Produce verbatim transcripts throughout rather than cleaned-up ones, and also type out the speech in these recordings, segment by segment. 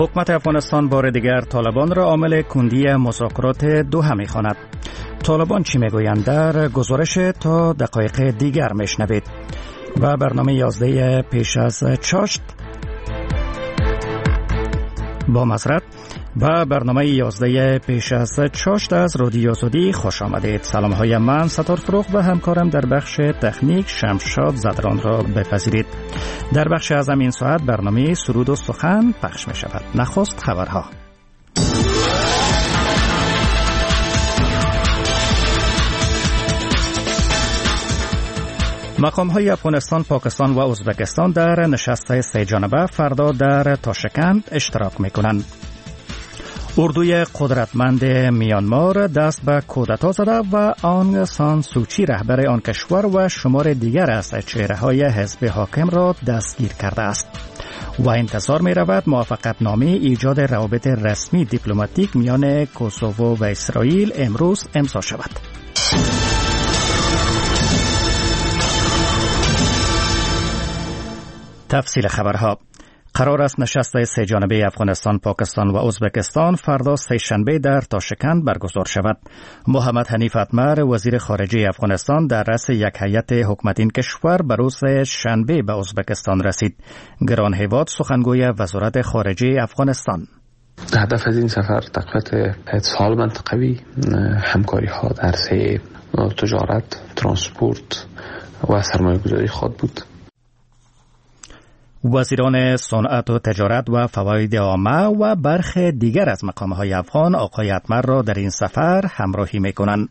حکومت افغانستان بار دیگر طالبان را عامل کندی مذاکرات دوحه می‌خواند. طالبان چی میگویند؟ در گزارش تا دقایق دیگر میشنوید. و برنامه یازده پیش از چاشت با معذرت و برنامه یازده پیش از چاشت از رادیو آزادی خوش آمدید. سلام های من ستار فروغ و همکارم در بخش تکنیک شمشاد زدران را بپذیرید. در بخش از این ساعت برنامه سرود و سخن پخش می شود. نخست خبرها. مقام‌های افغانستان، پاکستان و ازبکستان در نشست سه جانبه فردا در تاشکند اشتراک می‌کنند. اردوی قدرتمند میانمار دست به کودتا زده و آنگ سان سوچی رهبر آن کشور و شمار دیگر از چهره‌های حزب حاکم را دستگیر کرده است و انتظار می‌رود موافقتنامه ایجاد روابط رسمی دیپلماتیک میان کوسوو و اسرائیل امروز امضا شود. تفصیل خبرها. قرار است نشست سه جانبه افغانستان، پاکستان و ازبکستان فردا سه شنبه در تاشکند برگزار شود. محمد حنیف اتمر وزیر خارجه افغانستان در رأس یک هیئت حکومت این کشور به روز شنبه به ازبکستان رسید. گران هیواد سخنگوی وزارت خارجه افغانستان: هدف از این سفر تقویت اتصال منطقوی، همکاری ها در عرصه تجارت، ترانسپورت و سرمایه‌گذاری خواهد بود. وزیران صنعت و تجارت و فواید عامه و برخی دیگر از مقام‌های افغان آقای اتمر را در این سفر همراهی می‌کنند.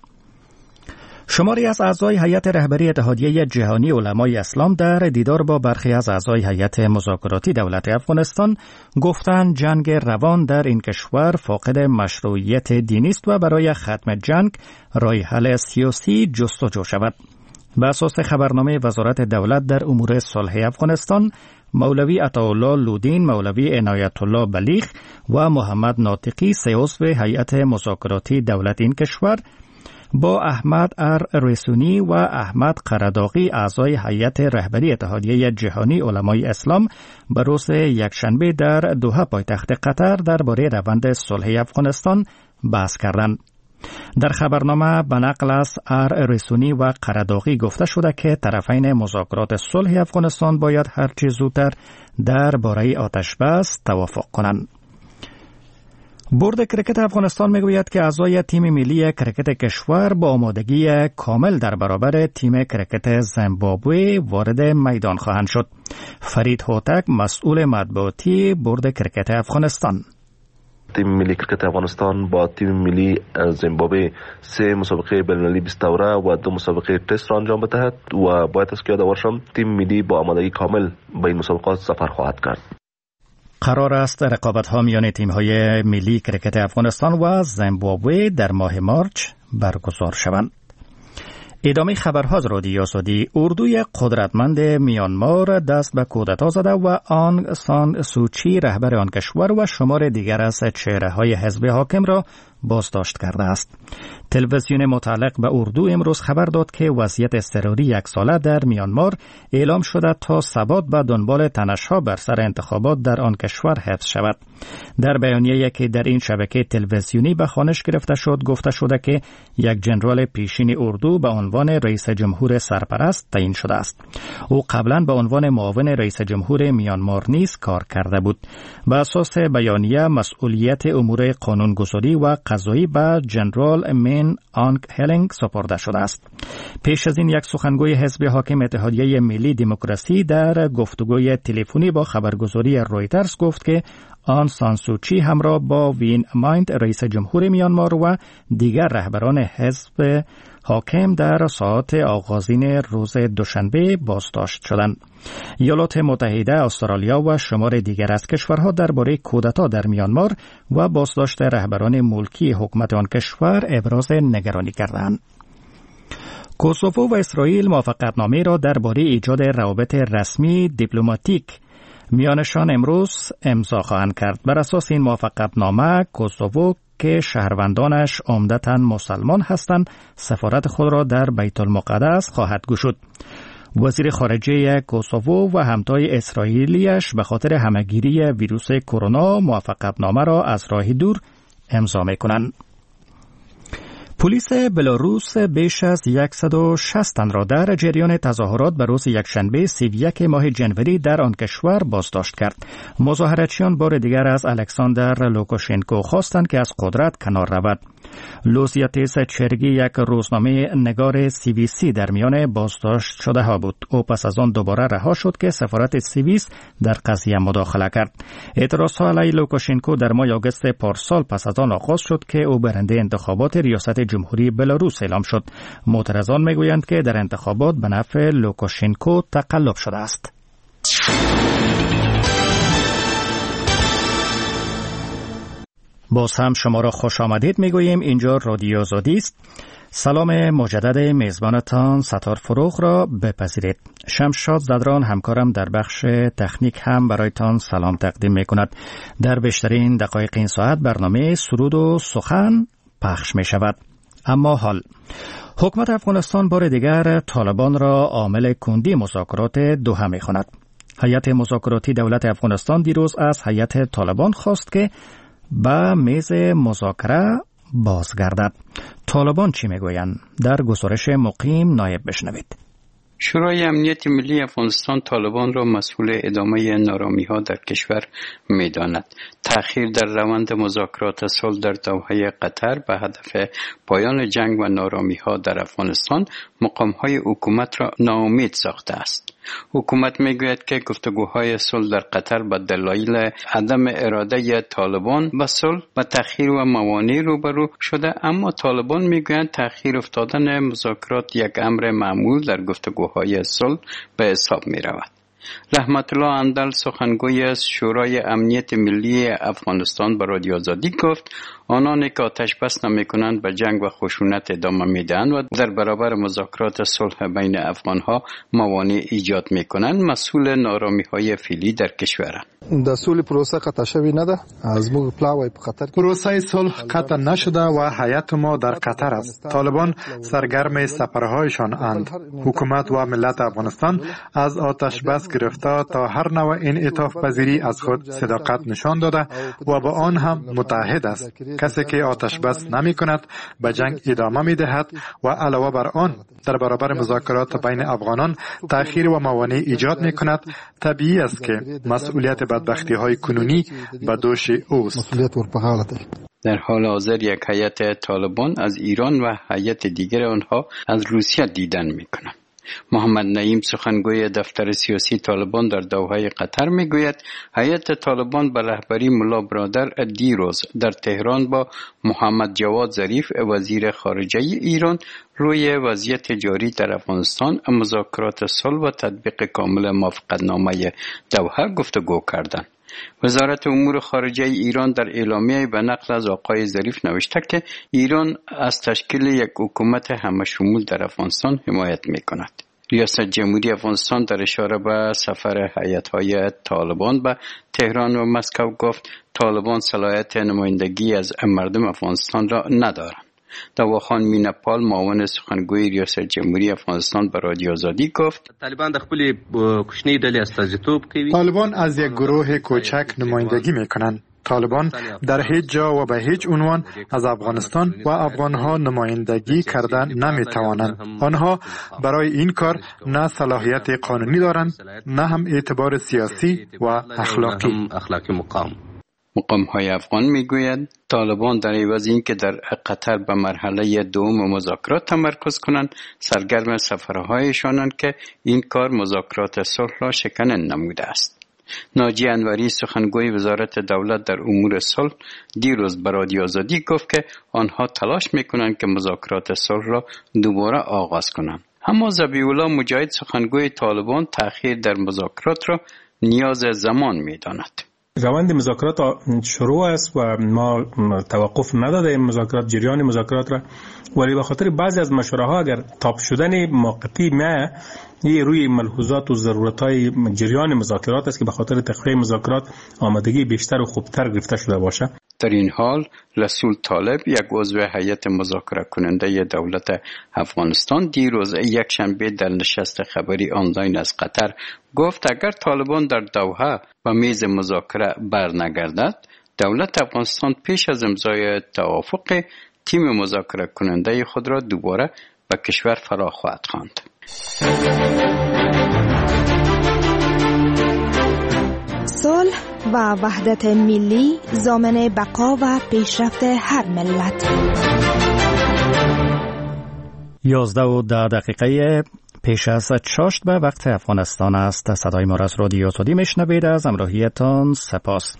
شماری از اعضای هیئت رهبری اتحادیه جهانی علمای اسلام در دیدار با برخی از اعضای هیئت مذاکراتی دولت افغانستان گفتند جنگ روان در این کشور فاقد مشروعیت دینی است و برای ختم جنگ راه حل سیاسی جستجو شود. به اساس خبرنامه وزارت دولت در امور صلح افغانستان، مولوی عطاالله لودین، مولوی عنایت الله بلیغ و محمد ناطقی سه عضو هیئت مذاکراتی دولت این کشور با احمد ار رسونی و احمد قرداغی اعضای هیئت رهبری اتحادیه جهانی علمای اسلام به روز یکشنبه در دوحه پایتخت قطر درباره روند صلح افغانستان بحث کردند. در خبرنامه به نقل از ار رسونی و قرداغی گفته شده که طرفین مذاکرات صلح افغانستان باید هرچه زودتر درباره آتش بس توافق کنند. بورد کرکت افغانستان میگوید که اعضای تیم ملی کرکت کشور با آمادگی کامل در برابر تیم کرکت زیمبابوه وارد میدان خواهند شد. فرید هوتک، مسئول مطبوعاتی بورد کرکت افغانستان: تیم ملی کرکت افغانستان با تیم ملی زیمبابوه سه مسابقه بین‌المللی بیست دوره و دو مسابقه تست را انجام بدهد و باید از که یادآور شم تیم ملی با آمادگی کامل به این مسابقات سفر خواهد کرد. قرار است رقابت‌ها میان تیم‌های ملی کرکت افغانستان و زیمبابوه در ماه مارچ برگزار شوند. ادامه خبرها از رادیو آزادی. اردوی قدرتمند میانمار دست به کودتا زده و آنگ سان سوچی رهبر آن کشور و شمار دیگر از چهره‌های حزب حاکم را بازداشت کرده است. تلویزیون متعلق به اردو امروز خبر داد که وضعیت اضطراری یک ساله در میانمار اعلام شده تا ثبات به دنبال تنش‌ها بر سر انتخابات در آن کشور حفظ شود. در بیانیه‌ای که در این شبکه تلویزیونی به خوانش گرفته شد گفته شده که یک جنرال پیشین اردو به عنوان رئیس جمهور سرپرست تعیین شده است. او قبلا به عنوان معاون رئیس جمهور میانمار نیز کار کرده بود. به اساس بیانیه مسئولیت امور قانونگذاری و قضایی به جنرال من آنگ هلینگ سپرده شده است. پیش از این یک سخنگوی حزب حاکم اتحادیه ملی دموکراسی در گفتگوی تلفنی با خبرگزاری رویترز گفت که آن سان سوچی همراه با وین مایند رئیس جمهور میانمار و دیگر رهبران حزب حاکم در ساعات آغازین روز دوشنبه بازداشت شدند. ایالات متحده، استرالیا و شمار دیگر از کشورها درباره کودتا در میانمار و بازداشت رهبران ملکی حکومت آن کشور ابراز نگرانی کردند. کوسوو و اسرائیل موافقتنامه را درباره ایجاد روابط رسمی دیپلماتیک میانشان امروز امضا خواهند کرد. بر اساس این موافقتنامه کوسوو که شهروندانش عمدتاً مسلمان هستند سفارت خود را در بیت المقدس خواهد گشود. وزیر خارجه کوسوو و همتای اسرائیلیش به خاطر همهگیری ویروس کرونا موافقتنامه را از راه دور امضا می‌کنند. پلیس بلاروس بیش از صد و شصت تن را در جریان تظاهرات به روز یکشنبه سی و یک ماه جنوری در آن کشور بازداشت کرد. مظاهراتچیان بار دیگر از الکساندر لوکاشنکو خواستند که از قدرت کنار رود. لوزیاتیس چرگی یک روزنامه نگار سوئیسی در میان بازداشت شده ها بود. او پس از آن دوباره رها شد که سفارت سوئیس در قضیه مداخله کرد. اعتراضها علیه لوکاشنکو در ماه آگوست پارسال پس از آن آغاز شد که او برنده انتخابات ریاست جمهوری بلاروس اعلام شد. معترضان میگویند که در انتخابات به نفع لوکاشنکو تقلب شده است. باز هم شما را خوش آمدید میگوییم. اینجا رادیو آزادی است. سلام مجدد میزبانتان ستار فروغ را بپذیرید. شمشاد زدران همکارم در بخش تکنیک هم برایتان سلام تقدیم میکند. در بیشترین دقایق این ساعت برنامه سرود و سخن پخش می شود. اما حال حکومت افغانستان بار دیگر طالبان را عامل کندی مذاکرات دوحه می خواند. هیئت مذاکراتی دولت افغانستان دیروز از هیئت طالبان خواست که به میز مذاکره بازگردد. طالبان چی میگویند؟ در گزارش مقیم نایب بشنوید. شورای امنیت ملی افغانستان طالبان را مسئول ادامه نارامی‌ها در کشور می‌داند. تأخیر در روند مذاکرات صلح در دوحه قطر به هدف پایان جنگ و نارامی‌ها در افغانستان مقام‌های حکومت را ناامید ساخته است. حکومت میگوید که گفتگوهای صلح در قطر به دلایل عدم اراده طالبان به صلح و تأخیر و موانع روبرو شده، اما طالبان میگویند تأخیر افتادن مذاکرات یک امر معمول در گفتگوهای صلح به حساب میرود. رحمت الله اندل سخنگوی از شورای امنیت ملی افغانستان به رادیو آزادی گفت آنانی که آتش بس نمی‌کنند به جنگ و خشونت ادامه میدهند و در برابر مذاکرات صلح بین افغان‌ها موانع ایجاد می‌کنند مسئول نارامی‌های فعلی در کشورند. د سولې پروسه قطع شوی نه ده. از موږ پلاوی په قطر پروسه صلح قطع نشده و هیئت ما در قطر است. طالبان سرگرم سفرهایشان اند. حکومت و ملت افغانستان از آتش بس گرفته تا هر نوع انعطاف پذیری از خود صداقت نشان داده و با آن هم متحد است. کسی که آتش بس نمی کند به جنگ ادامه می دهد و علاوه بر آن در برابر مذاکرات بین افغانان تأخیر و موانع ایجاد می کند. طبیعی است که مسئولیت بدبختی های کنونی به دوش اوست. در حال حاضر یک هیئت طالبان از ایران و هیئت دیگر آنها از روسیه دیدن می کنند. محمد نعیم سخنگوی دفتر سیاسی طالبان در دوحه قطر میگوید هیئت طالبان به رهبری ملا برادر دیروز در تهران با محمد جواد ظریف وزیر خارجه ایران روی وضعیت جاری در افغانستان، مذاکرات صلح و تطبیق کامل موافقتنامه دوحه گفتگو کردند. وزارت امور خارجه ایران در اعلامیه به نقل از آقای ظریف نوشته که ایران از تشکیل یک حکومت همشمول در افغانستان حمایت می‌کند. ریاست جمهوری افغانستان در اشاره به سفر هیئت‌های طالبان به تهران و مسکو گفت طالبان صلاحیت نمایندگی از مردم افغانستان را ندارند. دواخان مینپال معاون سخنگوی ریاست جمهوری افغانستان به رادیو آزادی گفت طالبان د خپل کوچنی ډلې استازیتوب کوي. طالبان از یک گروه کوچک نمایندگی میکنند. طالبان در هیچ جا و به هیچ عنوان از افغانستان و افغانها نمایندگی کردن نمیتوانند. آنها برای این کار نه صلاحیت قانونی دارند نه هم اعتبار سیاسی و اخلاقی. اخلاقی مقام مقام‌های افغان میگوید طالبان در عوض اینکه در قطر به مرحله دوم مذاکرات تمرکز کنند سرگرم سفرهایشانند که این کار مذاکرات صلح را شکننده نموده است. ناجی انوری سخنگوی وزارت دولت در امور صلح دیروز به رادیو آزادی گفت که آنها تلاش میکنند که مذاکرات صلح را دوباره آغاز کنند. اما ذبیح الله مجاهد سخنگوی طالبان تأخیر در مذاکرات را نیاز زمان میداند. روند مذاکرات شروع است و ما توقف نداده این مذاکرات، جریان مذاکرات را، ولی به خاطر بعضی از مشوره ها اگر تاب شدن موقتی ما یه روی ملحوظات و ضرورت‌های جریان مذاکرات است که به خاطر تخفیف مذاکرات آمادگی بیشتر و خوبتر گرفته شده باشه. در این حال رسول طالب، یک عضو هیئت مذاکره کننده دولت افغانستان، دیروز یک شنبه در نشست خبری آنلاین از قطر گفت اگر طالبان در دوحه و میز مذاکره برنگردد، دولت افغانستان پیش از امضای توافق تیم مذاکره کننده خود را دوباره به کشور فرا خواهد خواند. صلح و وحدت ملی ضامن بقا و پیشرفت هر ملت. یازده و ده دقیقه پیش از چاشت به وقت افغانستان است. صدای ما را از رادیو آزادی میشنوید. از همراهیتان سپاس.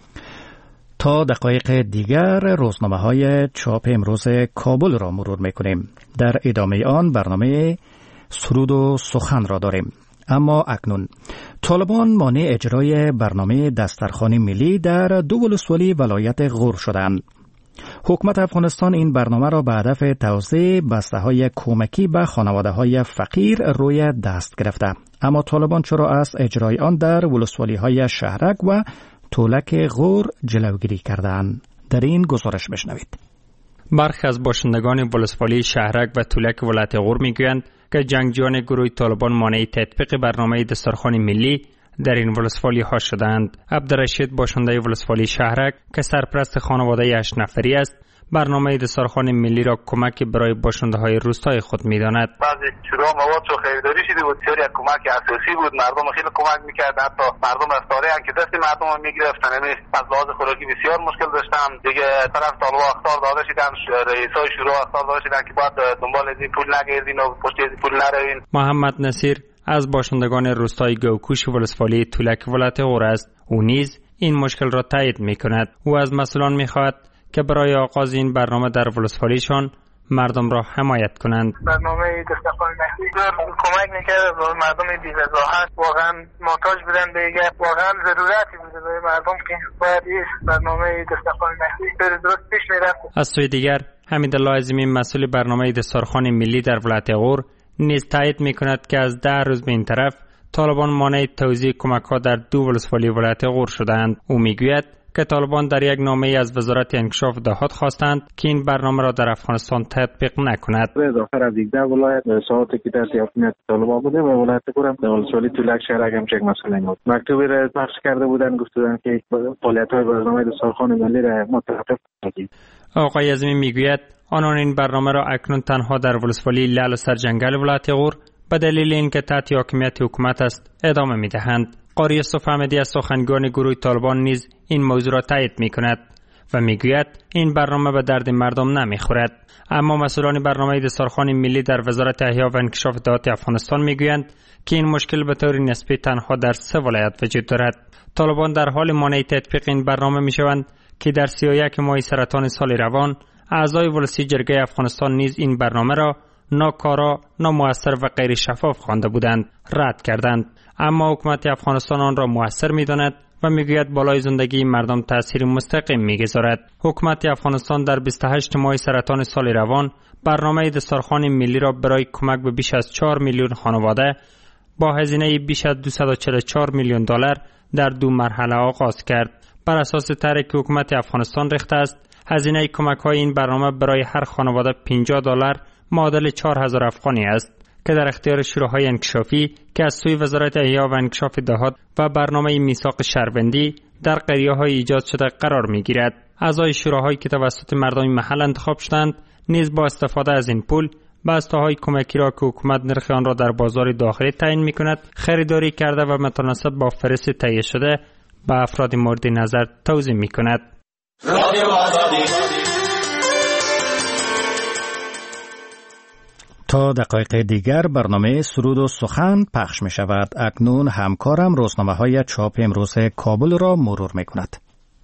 تا دقایق دیگر روزنامه های چاپ امروز کابل را مرور میکنیم. در ادامه آن برنامه سرود و سخن را داریم. اما اکنون طالبان مانع اجرای برنامه دسترخوان ملی در دو ولسوالی ولایت غور شدند. حکومت افغانستان این برنامه را به هدف توزیع بسته‌های کمکی به خانواده‌های فقیر روی دست گرفته، اما طالبان چرا از اجرای آن در ولسوالی‌های شهرک و تولک غور جلوگیری کردند؟ در این گزارش بشنوید. برخی از باشندگان ولسوالی شهرک و تولک ولایت غور میگویند که جنگجویان گروه طالبان مانع تطبیق برنامه دسترخوان ملی در این ولسوالی ها شدند. عبدالرشید باشنده ولسوالی شهرک که سرپرست خانواده هشت نفری است، برنامه دسترخوان ملی را کمک برای باشنده های روستای خود می‌داند. بعضی شروع مواد رو خریداری شده بود، بسیاری از کمک اساسی بود، مردم خیلی کمک می‌کرد، حتی مردم افطاری هم که دست مردم رو می‌گرفتن، یعنی از لحاظ خوراکی بسیار مشکل داشتن. دیگه طرف طالبا اخطار داده شدن، رئیسای شورا اخطار داده شدن که باید دنبال از این پول نگردین و پشت از پول نروین. محمد نصیر از باشندگان روستای گوکوش ولسوالی تولک ولایت غور است. او نیز این مشکل را تایید می‌کند. او از مسئولان می‌خواهد که برای آغاز این برنامه در ولسوالیشان مردم را حمایت کنند. برنامه دسترخوان ملی کمک می‌کرد به مردم بی‌وضاحت، واقعا محتاج بودن به یک واقعا ضرورتی بوده به مردم که باید این برنامه دسترخوان ملی درست پیش می‌رفت. از سوی دیگر حمیدالله عظیمی مسئول برنامه دسترخوان ملی در ولایت غور نیز تایید می‌کند که از ده روز به این طرف طالبان مانع توزیع کمک‌ها در دو ولسوالی ولایت غور شدند. او می‌گوید که طالبان در یک نامه از وزارت انکشاف دهات خواستند که این برنامه را در افغانستان تطبیق نکند. داخل از یک ده ولایت ساعتی که در حکومت طالبان بوده و ولایت غور هم در ولسوالی تولک شهرک هم یک مسئله بود. مکتوبی را پخش کرده بودند، گفتند که فعالیت‌های برنامه دسترخوان ملی را متوقف کنید. آقای عظیمی میگوید آنان این برنامه را اکنون تنها در ولسوالی لعل و سرجنگل ولایت غور به دلیل اینکه تحت حاکمیت حکومت است ادامه میدهند. قاری یوسف احمدی از سخنگوان گروه طالبان نیز این موضوع را تایید میکند و میگوید این برنامه به درد مردم نمیخورد. اما مسئولان برنامه دسترخوان ملی در وزارت احیا و انکشاف دهات افغانستان میگویند که این مشکل به طور نسبی تنها در سه ولایت وجود دارد. طالبان در حال مانع تطبیق این برنامه میشوند که در سی و یک ماه سرطان سال روان اعضای ولسی جرگه افغانستان نیز این برنامه را ناکارا، نامؤثر و غیر شفاف خوانده بودند، رد کردند. اما حکومت افغانستان آن را مؤثر می‌داند و میگوید بالای زندگی مردم تأثیر مستقیم می‌گذارد. حکومت افغانستان در بیست و هشت ماه سرطان سال روان برنامه دسترخوان ملی را برای کمک به بیش از چهار میلیون خانواده با هزینه بیش از دویست و چهل و چهار میلیون دلار در دو مرحله آغاز کرد. بر اساس طرحی که حکومت افغانستان ریخته است، هزینه کمک‌های این برنامه برای هر خانواده پنجاه دلار معادل چهار هزار افغانی است که در اختیار شوراهای انکشافی که از سوی وزارت احیا و انکشاف دهات و برنامه میثاق شهروندی در قریه‌های ایجاد شده قرار می‌گیرد. اعضای شوراهایی که توسط مردم محل انتخاب شدند نیز با استفاده از این پول بسته‌های کمکی را که حکومت نرخ آن را در بازار داخلی تعیین می‌کند خریداری کرده و متناسب با فهرست تهیه شده به افراد مورد نظر توزیع می‌کند. تا دقایق دیگر برنامه سرود و سخن پخش می شود. اکنون همکارم روزنامه های چاپ امروز کابل را مرور می کند.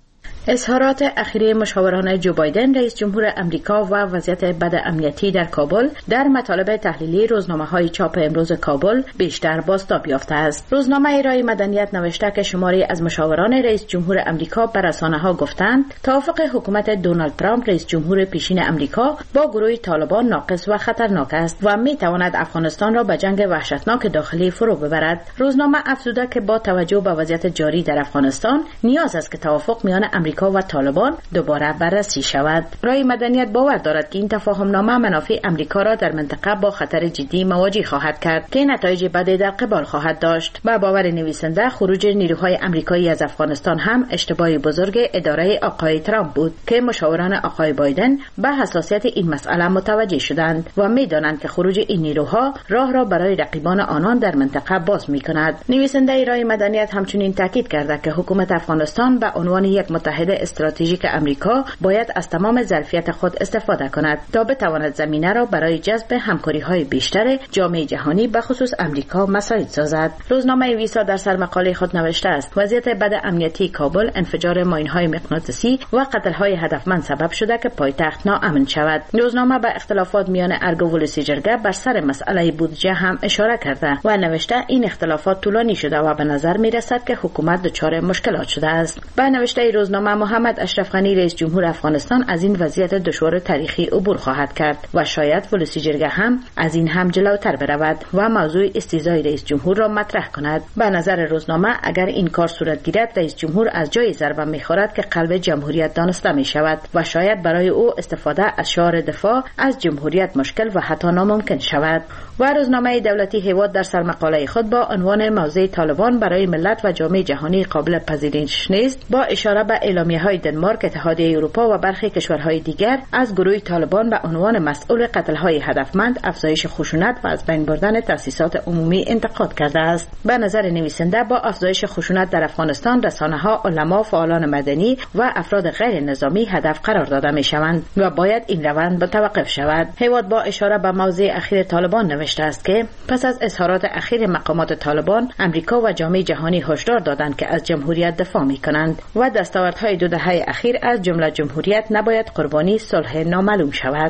اظهارات اخیری مشاوران جو بایدن رئیس جمهور امریکا و وضعیت بد امنیتی در کابل در مطالب تحلیلی روزنامه‌های چاپ امروز کابل بیشتر بازتاب یافته است. روزنامه رای مدنیت نوشته که شماری از مشاوران رئیس جمهور امریکا بر رسانه‌ها گفتند توافق حکومت دونالد ترامپ رئیس جمهور پیشین امریکا با گروه طالبان ناقص و خطرناک است و می‌تواند افغانستان را به جنگ وحشتناک داخلی فرو ببرد. روزنامه افزوده که با توجه به وضعیت جاری در افغانستان نیاز است که توافق میان امریکا و طالبان دوباره بررسی شود. رای مدنیت باور دارد که این تفاهم‌نامه منافع امریکا را در منطقه با خطر جدی مواجه خواهد کرد که نتایج بدی در قبال خواهد داشت. با باور نویسنده خروج نیروهای امریکایی از افغانستان هم اشتباه بزرگ اداره آقای ترامپ بود که مشاوران آقای بایدن به حساسیت این مسئله متوجه شدند و می‌دانند که خروج این نیروها راه را برای رقیبان آنان در منطقه باز می‌کند. نویسنده رای مدنیت همچنین تاکید کرده که حکومت افغانستان به عنوان یک متحد استراتژیک امریکا باید از تمام ظرفیت خود استفاده کند تا بتواند زمینه را برای جذب همکاری‌های بیشتر جامعه جهانی به خصوص امریکا مساعد سازد. روزنامه ویسا در سرمقاله خود نوشته است وضعیت بد امنیتی کابل انفجار ماین‌های مغناطیسی و قتل‌های هدفمند سبب شده که پایتخت ناامن شود. روزنامه به اختلافات میان ارگ و ولسیجرگه بر سر مسئله بودجه هم اشاره کرده و نوشته این اختلافات طولانی شده و به نظر می‌رسد که حکومت دچار مشکلات شده است. به نوشته روزنامه محمد اشرف غنی رئیس جمهور افغانستان از این وضعیت دشوار تاریخی عبور خواهد کرد و شاید ولسیجرگه هم از این هم جلوتر برود و موضوع استیضاح رئیس جمهور را مطرح کند. به نظر روزنامه اگر این کار صورت گیرد رئیس جمهور از جای ضربه می‌خورد که قلب جمهوریت دانسته می‌شود و شاید برای او استفاده از شعار دفاع از جمهوریت مشکل و حتی ناممکن شود. و روزنامه دولتی هیواد در سرمقاله خود با عنوان موضع طالبان برای ملت و جامعه جهانی قابل پذیرش نیست با اشاره به اعلامیه‌های دنمارک، اتحادیه اروپا و برخی کشورهای دیگر از گروه طالبان به عنوان مسئول قتل‌های هدفمند، افزایش خشونت و از بین بردن تأسیسات عمومی انتقاد کرده است. به نظر نویسنده با افزایش خشونت در افغانستان رسانه‌ها، علما، فعالان مدنی و افراد غیر نظامی هدف قرار داده می‌شوند و باید این روند متوقف شود. هیواد با اشاره به موضع اخیر طالبان نوشته است که پس از اظهارات اخیر مقامات طالبان، امریکا و جامعه جهانی هشدار دادند که از جمهوریت دفاع می‌کنند و دستاوردهای دو دهه اخیر از جمله جمهوریت نباید قربانی صلح نامعلوم شود.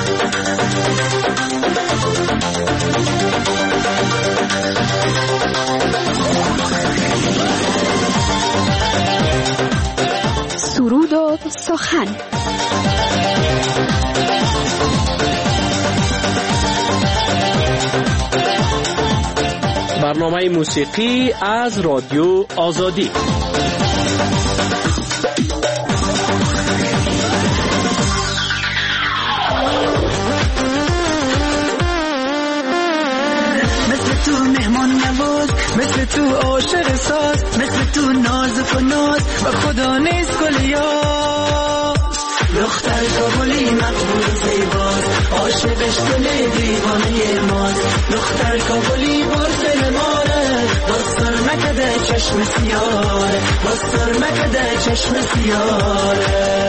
سرود و سخن. برنامه موسیقی از رادیو آزادی. مثل تو مهمان نواز، مثل تو عاشق ساز، مثل تو نازک و ناز و خدا نیست کلیاز. دختر کابلی مقبول زیباست، عاشقش دل دیوانه ماست. دختر کابلی برسل ماره، باز سر مکده چشم سیاره، باز سر مکده چشم سیاره.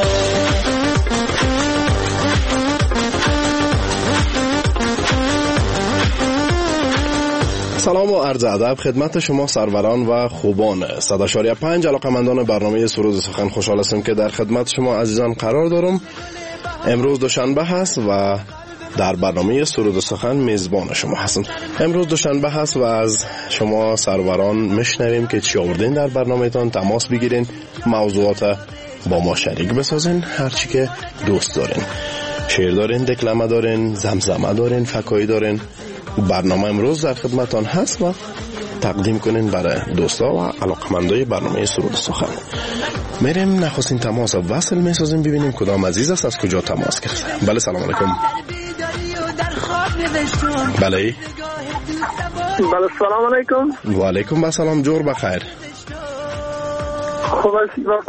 سلام و عرض ادب خدمت شما سروران و خوبان صد و اشاریه پنج علاقه‌مندان برنامه سرود سخن. خوشحال هستم که در خدمت شما عزیزان قرار دارم. امروز دوشنبه هست و در برنامه سرود سخن میزبان شما هستم. امروز دوشنبه هست و از شما سروران میشنویم که چی آوردین در برنامهتان، تماس بگیرین، موضوعات با ما شریک بسازین، هرچی که دوست دارین. شعر دارین، دکلمه دارین، زمزمه دارین، فکایی دارین. برنامه امروز در خدمتان هست و تقدیم کنین برای دوستا و علاقمندای برنامه سرود سخن. میریم نخستین تماس وصل میسازیم، ببینیم کدام عزیز است، از کجا تماس گرفته. بله سلام علیکم. بله بله سلام علیکم. و علیکم السلام، جور بخیر. خوب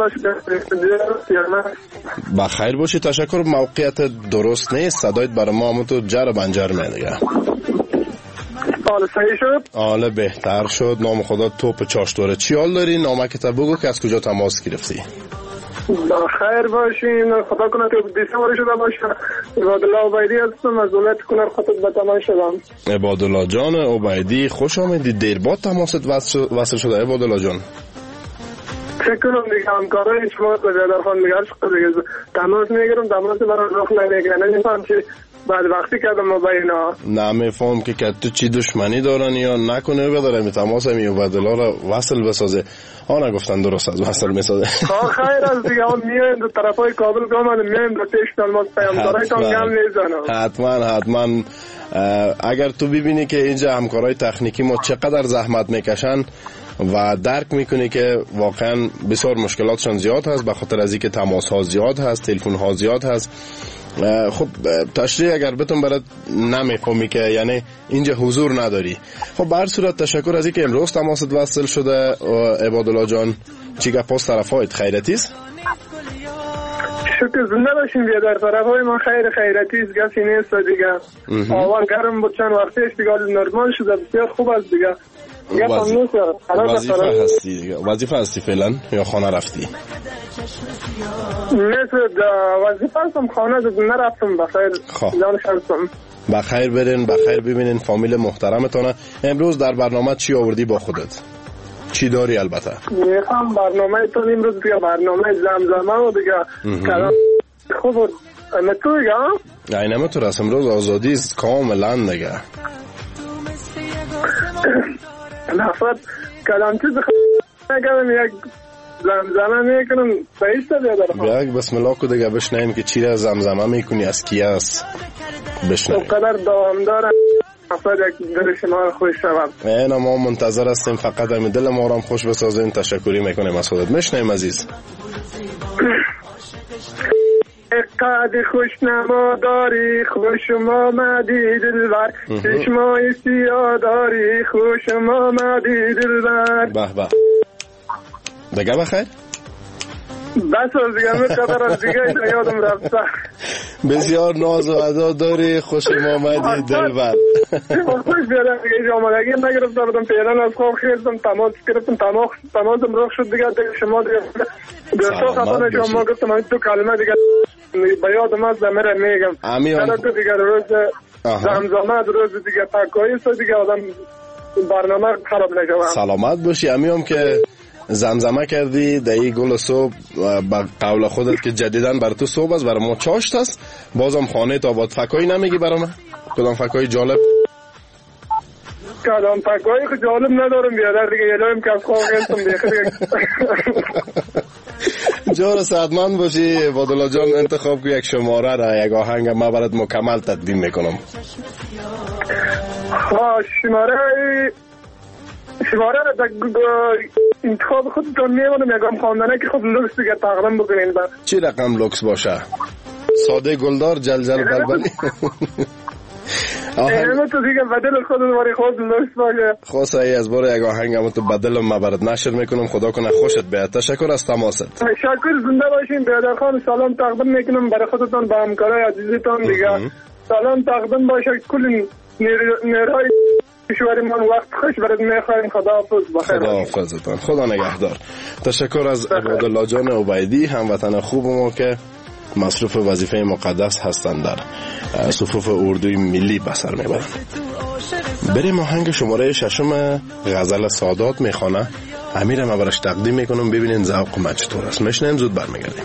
بخیر باشی، تشکر. موقعیت درست نیست، صدایت برای ما هم تو جر بنجر میدگه. حال صحیح شد؟ حال بهتر شد. نام خدا توپ چاشتوره. چی حال داری؟ نامک تا بگو که از کجا تماس گرفتی؟ بخیر باشین، خدا کنه که دیسمبر شده باشه. عبادالله عبیدی هستم، از ولایت کنر خطوط به تمام شدم. عبادالله جان عبیدی خوش آمدی. دیر بعد تماست وصل شده عبادالله جان. تشکرم دیگه همکارای شما و بیادر خان دیگه دیگه تماس میگیرم تماس برای رخ نمیگیرن نمیفهم چی بعد وقتی کردم ما با اینا نمیفهم که که تو چی دشمنی دارن یا نکنه بداره می تماس می بدلا را وصل بسازه آن گفتن درست از وصل میسازه خیر از دیگه هم میایم دو طرفای کابل گام میایم دو تیش تلماس پیامدارای کام گم میزنم حتما حتما اگر تو ببینی که اینجا همکارای تکنیکی ما چقدر زحمت میکشن و درک میکنی که واقعا بسیار مشکلاتشان زیاد هست به خاطر از اینکه تماس ها زیاد هست تلفن ها زیاد هست. خب تشریح اگر بتون برات نمیفهمی که یعنی اینجا حضور نداری. خب به هر صورت تشکر از اینکه امروز تماست وصل شده. عبادالله جان چی گپاس طرفایت خیرتی است؟ شکر زنده باشین بیادر طرفای ما خیر خیرتی است گفتی نیست دیگه. آوان گرم بود چند وقتیش دیگه نرمال شده بسیار خوب است دیگه. وظیفه هستی دیگه. وظیفه هستی فعلا یا خانه رفتی؟ مثل وظیفه هستم خانه نرفتم بخیر جانش هستم بخیر برین بخیر ببینین فامیل محترمتانه. امروز در برنامه چی آوردی با خودت؟ چی داری البته؟ میخوام برنامه تو امروز دیگه برنامه زمزمه و دیگه کلام خوب بود نتو دیگه؟ نه نمیتور است امروز آزادی است کاملا دیگه. نفت کلام چیز نکنم یک زمزمه میکنم بایسته بیادر یک بسم الله کو دیگه بشنیم که چی را زمزمه میکنی از کی است بشنیم قدر دوام دارم افراد یک دل شما خوش شوم. اینا ما منتظر هستیم فقط همین دل ما را خوش بسازین. تشکری میکنیم از خودت. میشنیم عزیز. قد خوش نما داری خوش آمدی دلبر چشمای سیاه داری خوش آمدی دلبر. به به دیگه بخیر بس از دیگه میقدر از دیگه یادم رفته. بسیار ناز و ادا داری خوش آمدی دلبر. خوش بیادم دیگه ایش آمدگی نگرفته بودم پیران از خواب خیزم تماس گرفتم تماسم رخ شد دیگه دیگه شما دیگه برسا خطانه شما گفتم این تو کلمه دیگه به یادم از دمره میگم امیان تو دیگه روز زمزمه روز دیگه تکایی سا دیگه آدم برنامه خراب نشوم. سلامت باشی. امیام که زمزمه کردی دایی گل صبح با قول خودت که جدیدن بر تو صبح است برای ما چاشت است. بازم خانه تا باد فکایی نمیگی برای من؟ کدام فکایی جالب؟ کدام فکایی که جالب ندارم بیادر دیگه یلایم که از خواه گلتم دیگه جور سعدمند باشی. عبادالله جان انتخاب که یک شماره را یک آهنگ ما برات مکمل تقدیم میکنم. خواه شماره شماره را انتخاب خودتون میمونم یکم خواندنه که خود لوکس دیگه تقدیم بکنین. چی رقم لوکس باشه؟ ساده گلدار جل جل بلبلی اینه تو دیگه بدل خود دوباره خود لوکس باشه. خواسته ای از بار یک آهنگ هم تو بدل ما برات نشر میکنم. خدا کنه خوشت بیاد. تشکر از تماست. تشکر زنده باشین بیادر خان. سلام تقدیم میکنم برای خودتان به همکارای عزیزتان دیگه. سلام تقدیم باشه کل نیروهای کشور من. وقت خوش برات میخوایم. خداحافظ بخیر. خداحافظتان. خدا نگهدار. تشکر از عبادالله جان عبیدی هموطن خوب ما که مصروف وظیفه مقدس هستند در صفوف اردوی ملی بسر میبرند. بریم آهنگ شماره ششم غزل سادات میخوانه. امیر ما برش تقدیم میکنم ببینین ذوق ما چطور است. میشنیم زود برمیگردیم.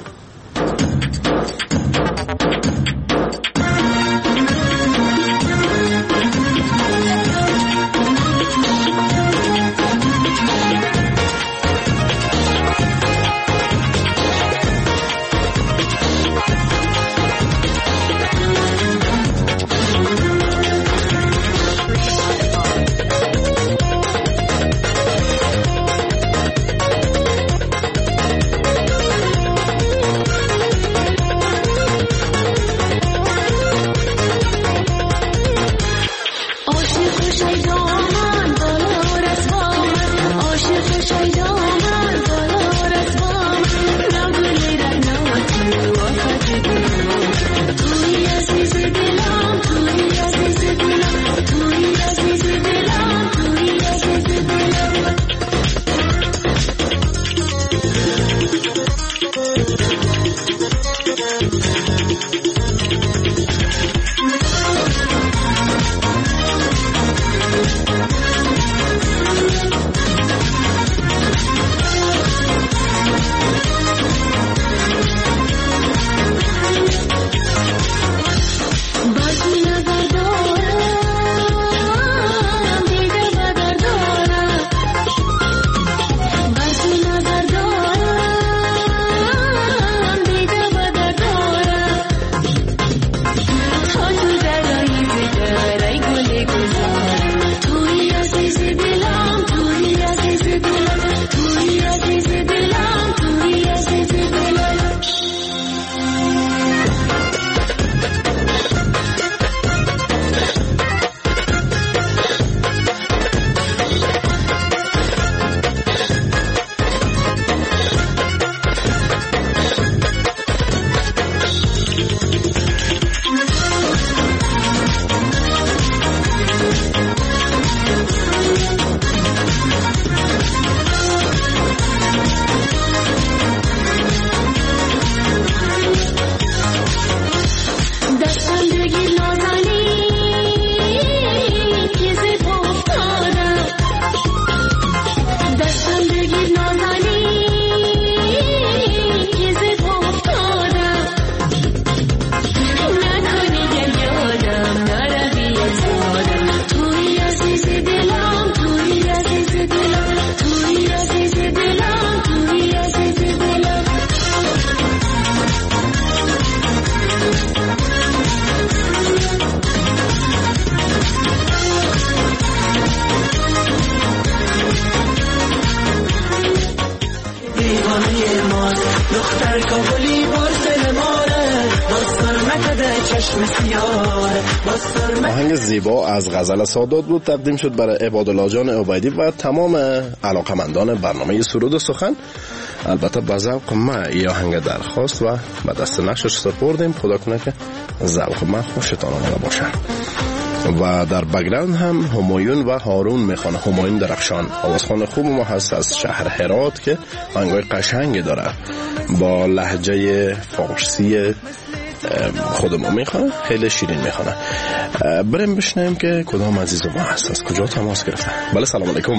چشم سیاه. آهنگ زیبا از غزل سادات بود، تقدیم شد برای عبادالله جان عبیدی و تمام علاقمندان برنامه سرود و سخن. البته به ذوق ما این آهنگ درخواست و به دست نقشش سپردیم. خدا کنه که ذوق ما خوشتان آمده باشه. و در بگراند هم همایون و هارون میخوانه. همایون درخشان آوازخوان خوب ما هست از شهر هرات که آهنگای قشنگی داره با لهجه فارسی خودمون میخوانه، خیلی شیرین میخوانه. بریم بشنیم که کدام عزیز ما هست، از کجا تماس گرفته. بله سلام علیکم.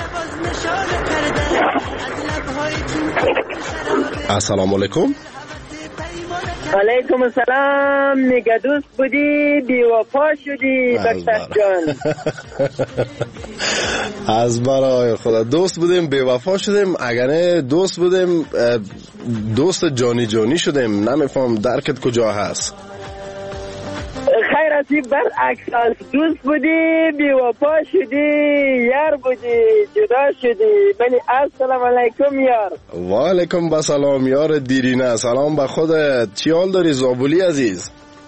السلام علیکم. علیکم السلام. میگه دوست بودی بی وفا شدی بختش جان. از برای خدا دوست بودیم بی وفا شدیم، اگر نه دوست بودیم دوست جانی جانی شدیم. نمیفهم درکت کجا هست. خیر اسی برعکس، دوست بودی بی وفا شدی، یار بودی جدا شدی. بلی السلام علیکم یار. و علیکم با سلام یار دیرینه. سلام به خودت، چی حال داری زابولی عزیز؟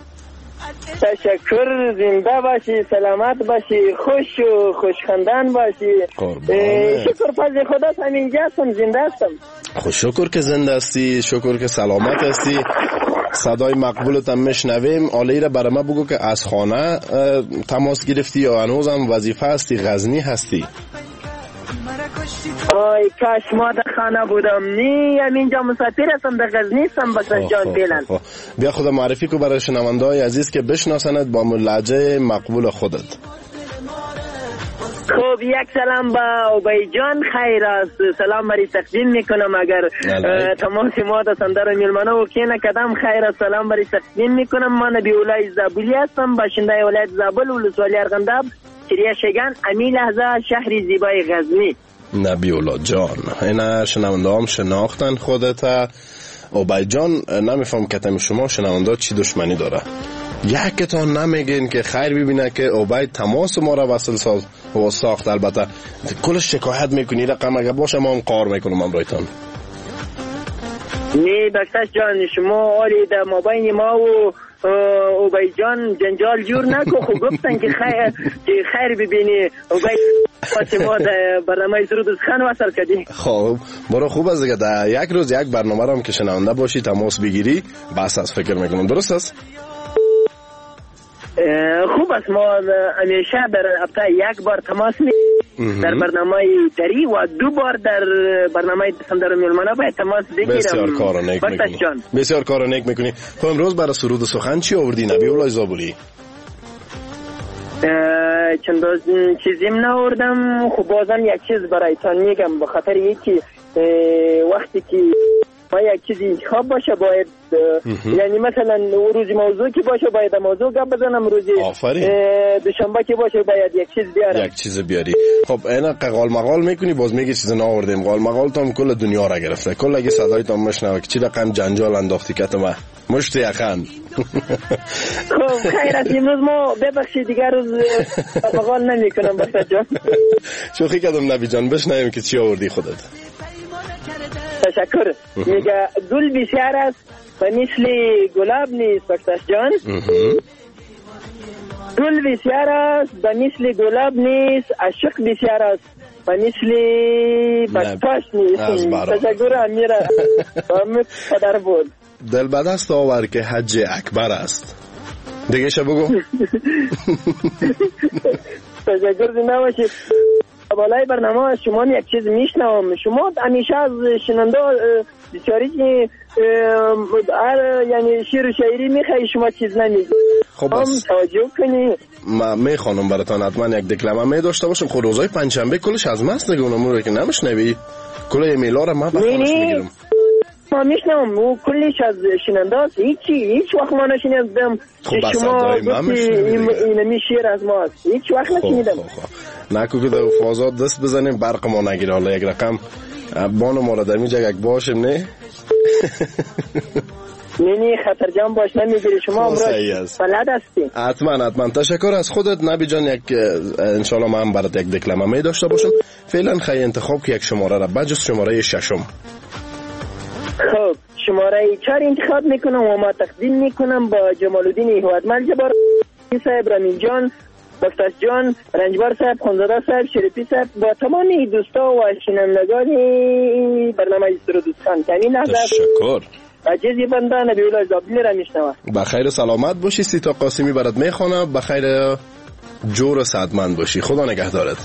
تشکر، زنده باشی، سلامت باشی، خوش و خوشخندان باشی. شکر فضل خدا همینجا هستم، زنده هستم. خوش شکر که زنده هستی، شکر که سلامت هستی. صدای مقبولت هم میشنویم. آلی را برای ما بگو که از خانه تماس گرفتی یا هنوز هم وظیفه هستی، غزنی هستی؟ آی کاش ما در خانه بودم. نی همینجا مسافر هستم، در غزنی هستم. بسن جان بیلن بیا خود معرفی کو برای شنونده های عزیز که بشناسند با لهجه مقبول خودت. خب یک سلام با عبی جان خیر است، سلام بری تقدیم میکنم. اگر تماس ما در سندر میلمانه و که نکدم خیر است، سلام بری تقدیم میکنم. من نبی اولای زابولی هستم، باشنده ولایت زابل ولسوالی ارغنداب چریه شگان، امی لحظه شهری زیبای غزنی. نبی اولا جان اینا شنونده هم شناختن خودت. عبی جان نمیفهم کتم شما شنونده چی دشمنی داره؟ یکتان نمیگین که خیر ببینه که عبی تماس ما را وصل ساز و ساخت. البته کلش شکایت میکنی، رقم اگه باشه ما هم قار میکنم من رایتان. نی بختش جان شما آلی در مابین ما و عبی جان جنجال جور نکو. خوب گفتن که خیر که خیر ببینی عبی پس ما در برنامه سرود و سخن وصل کردی. خب برو خوب است دیگه، در یک روز یک برنامه را هم که شنونده باشی تماس بگیری بس از فکر میکنم. درست است؟ خوب است، ما همیشه در هفته یک بار تماس می در برنامه دری و دو بار در برنامه سندر میلمانه باید تماس بگیرم. بسیار کار نیک میکنی، بسیار کار نیک میکنی. خب امروز برای سرود و سخن چی آوردی نبی اولای زابولی؟ چند چیزیم ناوردم. خب بازم یک چیز برایتان میگم، به خاطر یکی وقتی که ما یک چیزی انتخاب باشه باید یعنی مثلا روزی موضوع که باشه باید موضوع گپ بزنم، روزی دوشنبه که باشه باید یک چیز بیارم، یک چیز بیاری. خب اینا قال مقال میکنی باز میگی چیز ناوردیم. قال مقال تو هم کل دنیا را گرفته، کل اگه صدای تو مشنوه که چی رقم جنجال انداختی که ما مشت یخن. خب خیر است، امروز ما ببخشید دیگر روز مقال نمیکنم. بخشید جان شوخی کردم نبی جان، بشنویم که چی آوردی خودت. تشکر. میگه گل بسیار است و مثل گلاب نیست بختش جان. گل بسیار است و مثل گلاب نیست، عشق بسیار است و مثل بختش نیست. تشکر امیره امید قدر بود. دل به دست آور که حج اکبر است. دیگه شو بگو. تشکر زنده باشید. بالای برنامه شما یک چیز میشنوم، شما همیشه از شنونده بسیاری که یعنی شعر و شاعری میخوایی، شما چیز نمیگی. خب بس توجه کنی. ما میخوانم براتون حتما یک دکلمه می داشته باشم. خب روزای پنجشنبه کلش از ماست دیگه، اونم رو که نمیشنوی کل ایمیلا رو ما بخونش میگیرم. ما میشنوم و کلیش از شنونده است. هیچی هیچ وقت ما نشنیدم که شما گفتی این شعر از ماست، هیچ وقت نشنیدم. نکو که در فازات دست بزنیم برق ما نگیره. حالا یک رقم بانو ما را در میجا یک باشم نه نه نه خطر جان باش نمیگیری شما امروز بلد هستی. حتما حتما تشکر از خودت نبی جان. یک انشالله من برات یک دکلمه می داشته باشم. فعلا خیلی انتخاب که یک شماره را بجز شماره ششم. خب شماره چهار انتخاب میکنم و ما تقدیم میکنم با جمال الدین هیوادمند جبار صاحب، رامین جان، بختاش جان، رنجبار صاحب، خانزاده صاحب، شریفی صاحب، با تمام دوستا و شنوندگان برنامه سرود دوستان. همین نظر تشکر. عزیزی بنده نبی‌الله زابلی را میشنوم. بخیر سلامت باشی. سیتا قاسمی برات میخوانم. بخیر جور و سعادتمند باشی. خدا نگهدارت.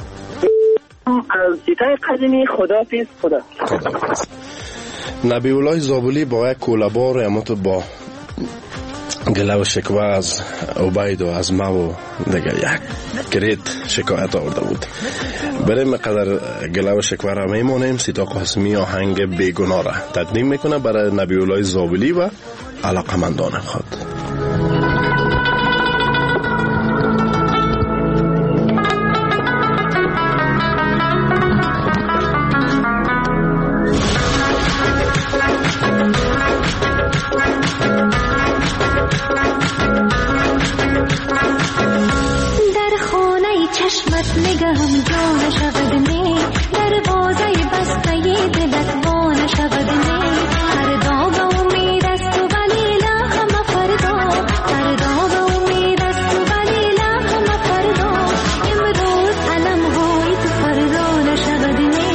از سیتای قدیمی خدافظ. خدا خدافظ. نبی‌الله زابلی با یک کولابار امات با گله و شکوه از عبید و از ما و دیگر یک گریت شکایت آورده بود. بریم قدر گله و شکوه را میمانیم. سیتا قاسمی آهنگ بیگناه را تقدیم میکنه برای نبی‌الله زابلی و علاقمندان خود. نگهم جان شود نه دروازه بسته دلت وان شود نه فردا به امید است و ولی لحم فردا فردا به امید است و ولی لحم فردا امروز علم های تو فردا نشود نه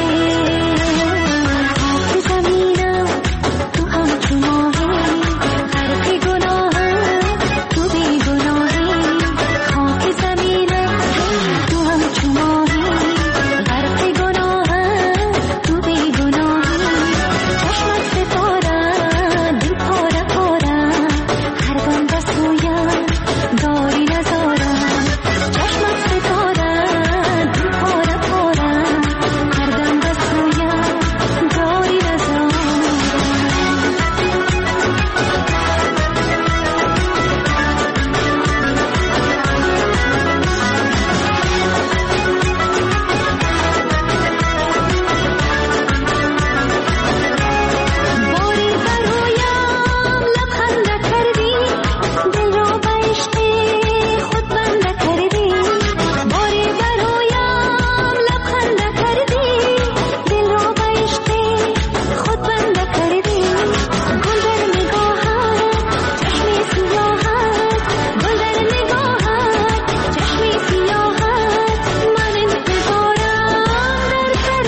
خاک زمینم تو همچو ماهی غرق گناهم تو بی گناهی خاک زمینم تو همچو ماهی غرق گناهم تو بی گناهی چشمت ستاره دل پاره پاره هر دم بسویم داری نزارم چشمت ستاره دل پاره پاره هر دم بسویم داری نزارم باری برایم لبخنده کردی دل را به عشق خود بنده کردی باری برایم لبخنده کردی دل را به عشق خود بنده کردی گل در نگاهت چشمی سیاهت گل در نگاهت چشمی سیاهت من انتظارم در سر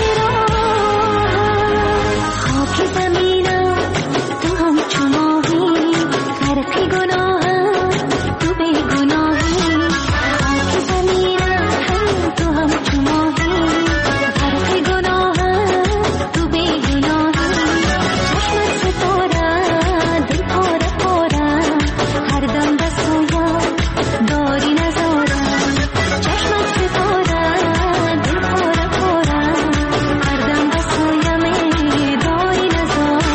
راهت خاک زمینم تو همچو ماهی غرق گناهم تو بی گناهی خاک زمینم تو همچو ماهی غرق گناهم تو بی گناهی چشمت ستاره دل پاره پاره هر دم بسویم داری نزارم چشمت ستاره دل پاره پاره هر دم بسویم داری نزارم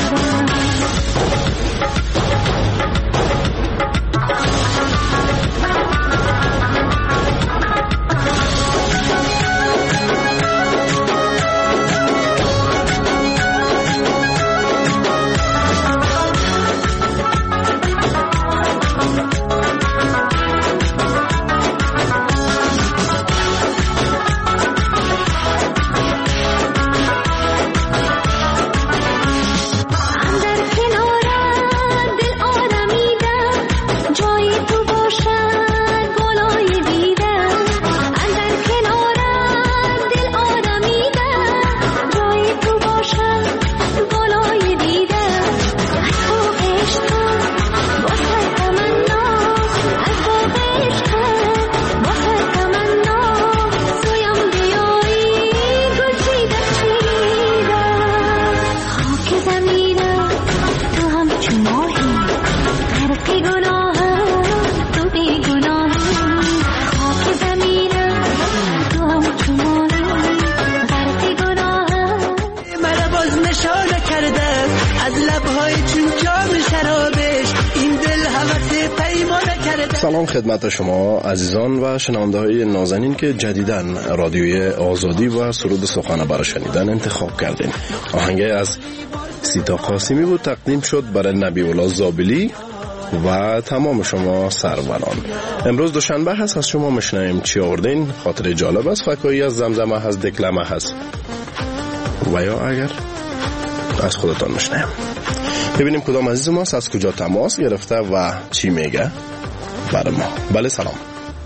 در کنارت دل آرمیدم جایی تو باشد بالای دیدم اندر کنارت دل آرمیدم جایی تو باشد بالای دیدم از باغ عشقم با سر تمنا از باغ عشقم با سر تمنا سویم بیایی گل چیدم چیدم خاک زمینم تو همچو ماهی غرق گناهم تو بی گناهی خاک زمینم تو همچو ماهی غرق گناهم مرا باز نشانه کرده از لبهای چون جام شرابش این دل هوس پیمانه کرده. سلام خدمت شما عزیزان و شنونده های نازنین که جدیداً رادیوی آزادی و سرود سخن برای شنیدن انتخاب کردین. آهنگ از سیتا قاسمی بود تقدیم شد برای نبی‌الله زابلی و تمام شما سروران. امروز دوشنبه هست، از شما مشنویم چی آوردین. خاطر جالب است، فکایی از زمزمه هست، دکلمه هست و یا اگر از خودتان مشنویم. ببینیم کدام عزیز ماست از کجا تماس گرفته و چی میگه برای ما. بله سلام.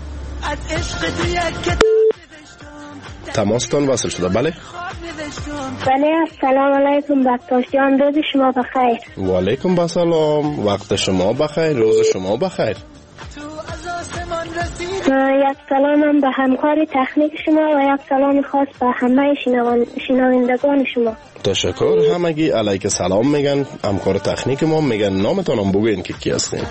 تماستون وصل شده. بله بله السلام علیکم بکتاش جان، روز شما بخیر. و علیکم بسلام، وقت شما بخیر، روز شما بخیر. یک سلامم به همکار تکنیک شما و یک سلام خاص به همه شنوندگان شما. تشکر. همگی علیک سلام میگن. همکار تکنیک ما میگن نامتانم بگوین که کی هستین.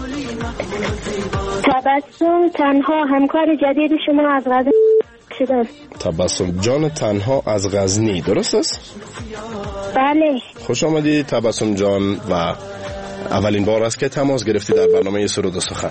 تبسم تنها همکار جدید شما از غزنی شدم. تبسم جان تنها از غزنی، درست است؟ بله. خوش آمدی تبسم جان و اولین بار است که تماس گرفتی در برنامه سرود و سخن.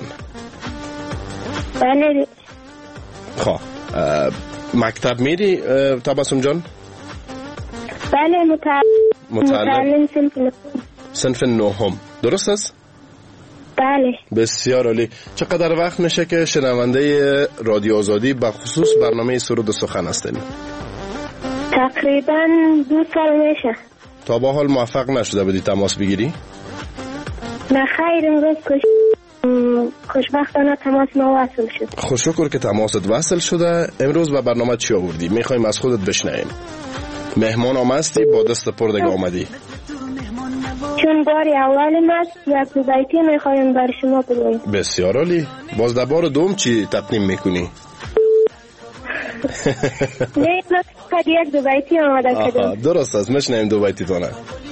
بله. خب مکتب میری تبسم جان؟ بله متعلم صنف نهم. صنف نهم، درست است؟ بله. بسیار عالی. چقدر وقت میشه که شنونده رادیو آزادی به خصوص برنامه سرود و سخن هستین؟ تقریبا دو سال میشه. تا با حال موفق نشده بودی تماس بگیری؟ نه خیر، امروز کش... خوشبختانه تماس ما وصل شد. خوششکر که تماست وصل شده. امروز به برنامه چی آوردی؟ میخوایم از خودت بشنویم. مهمان آمدی با دست پر دیگه آمدی؟ چون باری اول است یک دو بیتی میخوایم بر شما بگویم. بسیار عالی. باز در بار دوم چی تقدیم میکنی؟ نه فقط یک دو بیتی آماده کردم. درست است، میشنویم دو بیتی تونه.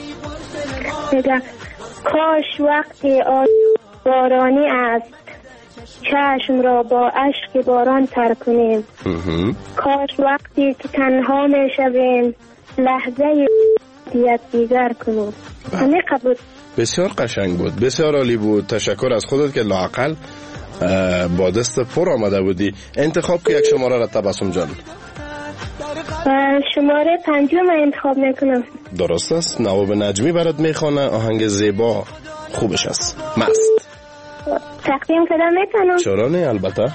کاش وقتی بارانی است چشم را با اشک باران تر کنیم. کاش وقتی که تنها میشویم لحظه یک دیگر کنیم. همه قبول. بسیار قشنگ بود، بسیار عالی بود. تشکر از خودت که لااقل با دست پر آمده بودی. انتخاب که یک شماره را تبسم جان. شماره پنجم انتخاب میکنم. درست است. نواب نجمی برات میخوانه. آهنگ زیبا خوبش است. مست. تقدیم کدام میکنم؟ چرا نه، البته.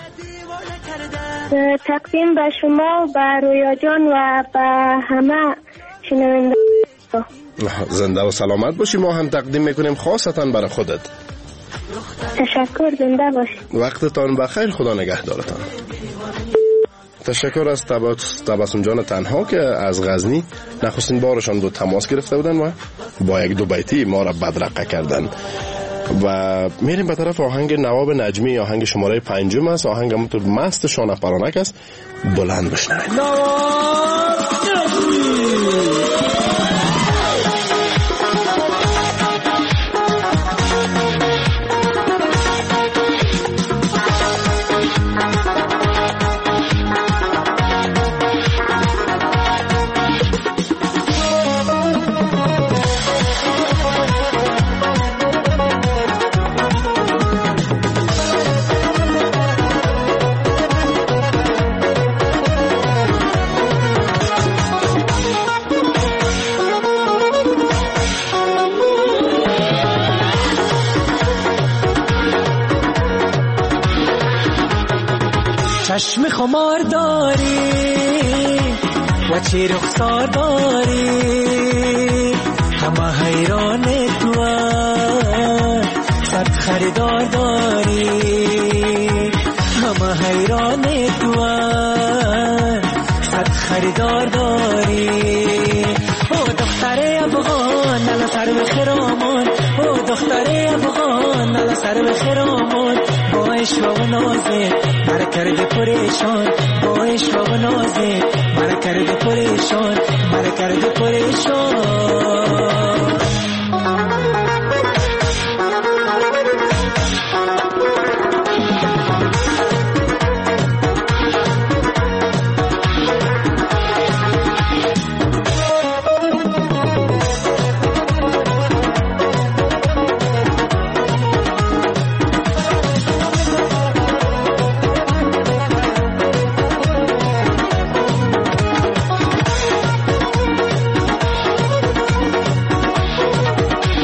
تقدیم به شما، به رویا جان و به همه شنونده. زنده و سلامت باشی. ما هم تقدیم میکنیم خاصتا برای خودت. تشکر، زنده باشی. وقتتان بخیر، خدا نگهدارتان. تشکر از تبسم جان تنها که از غزنی نخستین بارشان دو تماس گرفته بودن و با یک دو بیتی ما را بدرقه کردن. و میریم به طرف آهنگ نواب نجمی. آهنگ شماره پنجم است. آهنگ همونطور مست شانه پرانک است. بلند بشنوید. چشم خمار داری و چه رخسار داری، همه حیران تو صد خریدار داری، همه حیران تو صد خریدار داری. او دختر افغان نلا سر به خرامان، او دختر افغان نلا سر به خرامان، با عشق و نازه مرا کرده پریشان، با عشق و نازه مرا کرده پریشان، مرا کرده پریشان.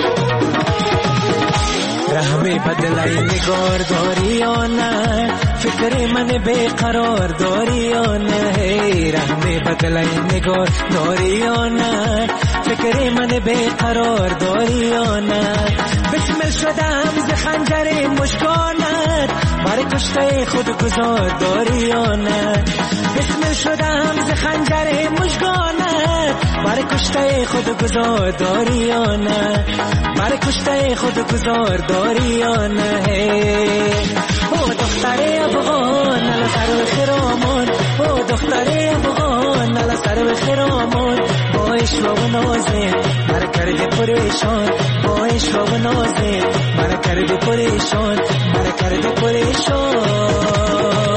بدلای نگار داری یا نه، فکر من بیقرار داری یا نه رحم بدلای نگار داری یا نه فکر من بیقرار داری یا نه بسمل شدم ز خنجر مشکانت برای کشته خود گذار داری یا نه بسمل شدم ز خنجر مشکانت برای کشته خود گذار داری یا نه برای کشته خود گذار داری یا نه او دختر افغان نلا سر و خرامان او دختر افغان نلا سر و خرامان با عشق و نازه مرا کرده پریشان با عشق و نازه مرا کرده پریشان مرا کرده پریشان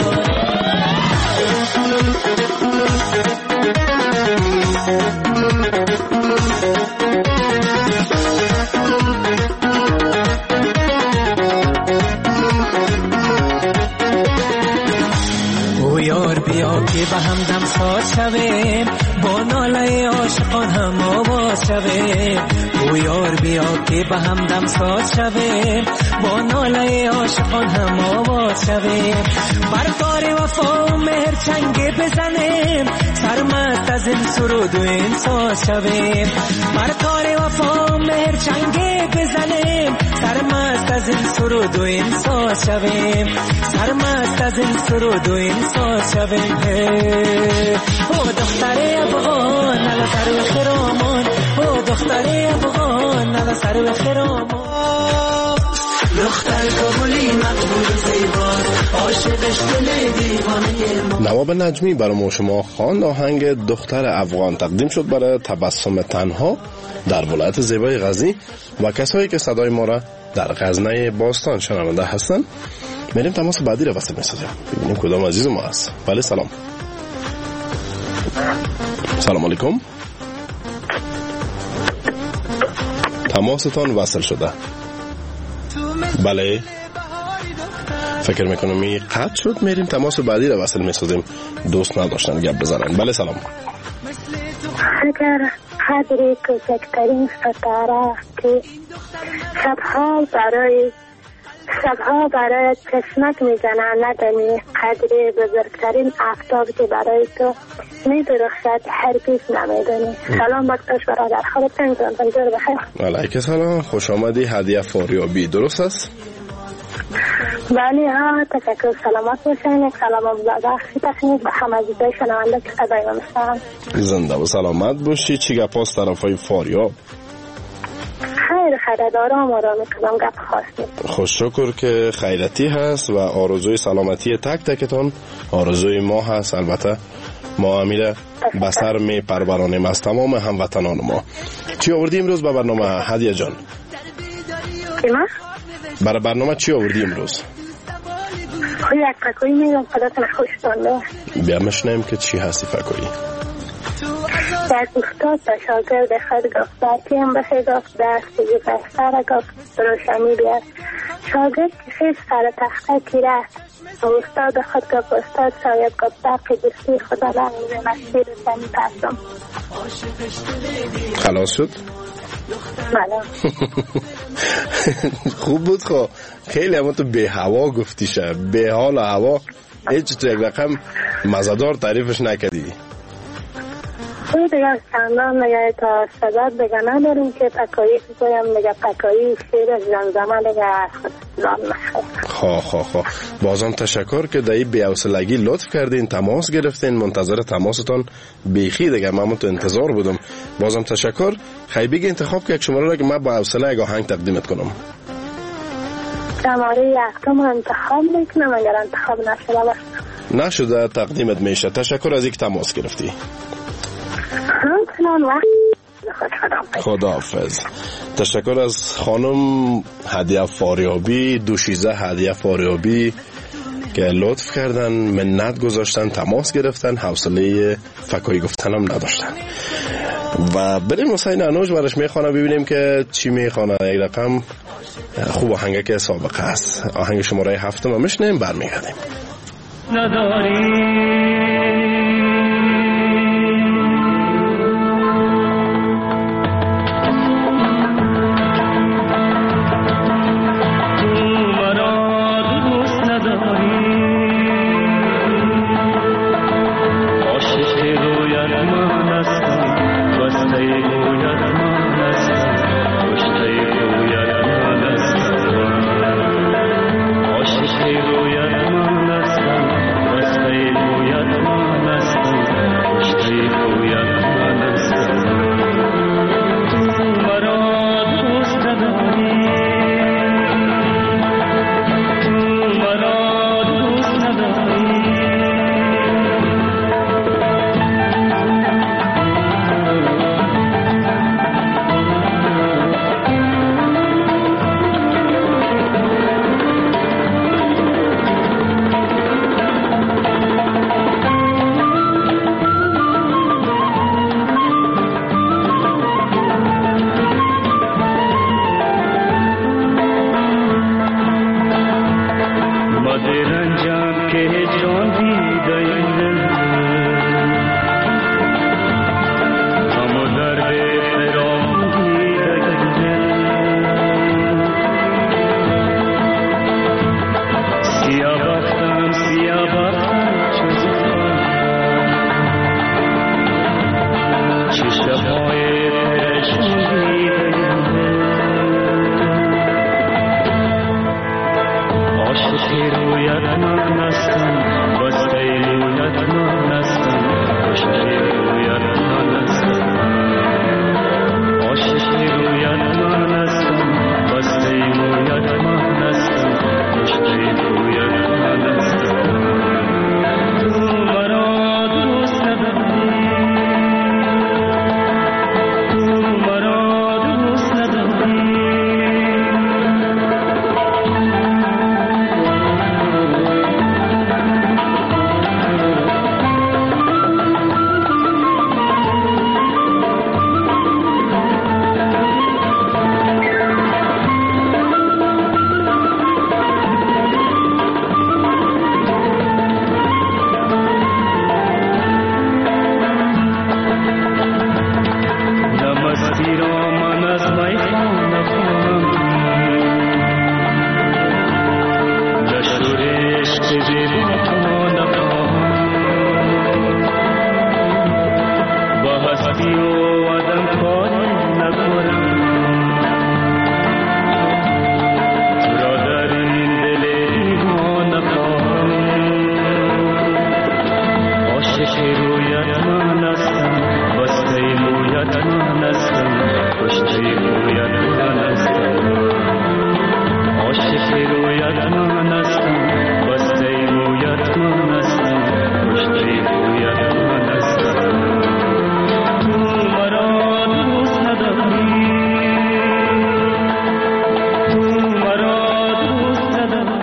که به هم دم ساز شویم با ناله عاشقان هم آواز شویم او یار بیا که به هم دم ساز شویم با ناله عاشقان هم آواز شویم بر تار وفا و مهر چنگ بزنیم سرمست از این سرود و این ساز شویم بر تار وفا و مهر چنگ بزنیم سرمست از این سرود و این ساز شویم سرمست از این سرود و این ساز شویم او دختر افغان نلا سر و خرامان او دختر افغان نلا سر و خرامان دختر کابلی مقبول زیباست عاشقش دل دیوانه. نواب نجمی برای ما شما خواند آهنگ دختر افغان تقدیم شد برای تبسم تنها در ولایت زیبای غزنی و کسایی که صدای ما را در غزنه باستان شنونده هستند. میریم تماس بعدی را وصل می‌سازیم ببینیم کدام عزیز ما هست. بله سلام. سلام علیکم. تماستان وصل شده. بله فکر میکنم این قطع شد. میریم تماس بعدی را وصل می‌سازیم. دوست نداشتن گپ بزنن. بله سلام. اگر قدر کوچکترین ستاره که شبها برای شبها برای چشمک میزنن ندانی قدر بزرگترین آفتاب که برای تو میدرخشد هرگز نمیدانی. سلام بکتاش برادر خودت نمیدونم پنجور بخیر. علیک سلام خوش آمدی. هدیه فاریابی درست است؟ بله ها تشکر سلامت باشین. یک سلام بخشی تخنیک به همه عزیزای شنونده که صدای ما میشنون. زنده و سلامت باشی. چی گپ است طرفای فاریاب؟ خیر خیرت آرام آرام کدام گپ خاصی. خوش شکر که خیرتی هست و آرزوی سلامتی تک تکتان آرزوی ما هست. البته ما امیر بسر می پرورانیم از تمام هموطنان ما. چی آوردی امروز به برنامه هدیه جان؟ کیما؟ برای برنامه چی آوردی امروز؟ خوی یک فکوی میگم خداتون خوشتانده. بیا مشنیم که چی هستی فکوی؟ یک استاد به شاگرد خود گفت برکیم بخی گفت دست یه بستر گفت روشنی بیاد. شاگرد که خیش سر تخته کی رفت و استاد خود گفت استاد شاید گفت برقی دستی خدا لحظه مسیر روشنی پسم. خلاص شد؟ بله. خوب بود خب. خیلی همون تو به هوا گفتی شه به حال هوا هیچ تو یک رقم مزدار تعریفش نکردی. تو دیگه چندان دیگه تا صدات دیگه نداریم که پکایی بگویم دیگه پکایی شیر زمزمه دیگه خودم نخواه. خواه خواه خواه بازم تشکر که دایی بی‌حوصلگی لطف کردین تماس گرفتین. منتظر تماستان بیخی دیگه من تو انتظار بودم. بازم تشکر. خیلی بگی انتخاب که یک شماره را که من با حوصله یک آهنگ تقدیمت کنم. شماره یکم انتخاب میکنم اگر انتخاب نشده باشه. نشده تقدیمت میشه. تشکر از اینکه تماس گرفتی. خداحافظ. تشکر از خانم هدیه فاریابی دوشیزه هدیه فاریابی که لطف کردن منت گذاشتن تماس گرفتن حوصله فکایی گفتنم نداشتن. و بریم حسین انوش برش میخوانه ببینیم که چی میخوانه. یک رقم خوب آهنگه که سابقه است. آهنگ شماره هفتم هم میشنیم برمیگردیم. نداری رویت من هستم بسته مویت من هستم پشت رویت من هستم عاشق رویت من هستم بسته مویت من هستم پشت رویت من هستم تو مرا دوست نداری تو مرا دوست نداری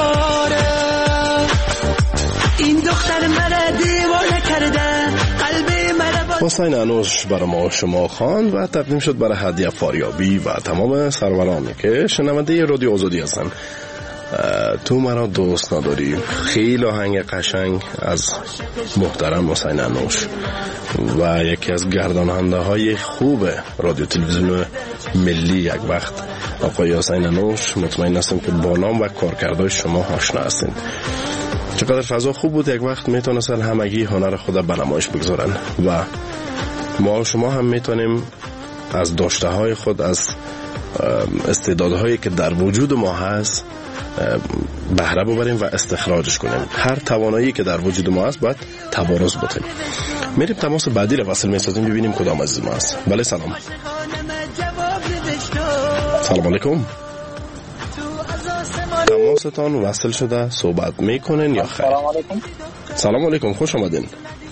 این دختر مرا دیوانه کرده حسین انوش برای ما شما خواند و تقدیم شد برای هدیه فاریابی و تمام سرورانی که شنونده رادیو آزادی هستند. تو مرا دوست نداری، خیلی آهنگ قشنگ از محترم حسین انوش و یکی از گرداننده های خوب رادیو تلویزیون ملی یک وقت آقای حسین انوش. مطمئن هستم که با نام و کارکردهای شما آشنا هستید. چقدر فضا خوب بود، یک وقت میتونستن همگی هنر خود به نمایش بگذارن و ما شما هم میتونیم از داشته های خود، از استعدادهایی که در وجود ما هست بهره ببریم و استخراجش کنیم. هر توانایی که در وجود ما هست باید تبارز بکنیم. میریم تماس بعدی رو وصل میسازیم ببینیم کدام عزیز ما هست. بله سلام. سلام علیکم. تماستان وصل شده، صحبت میکنین یا خیر؟ سلام علیکم. سلام علیکم، خوش آمدین.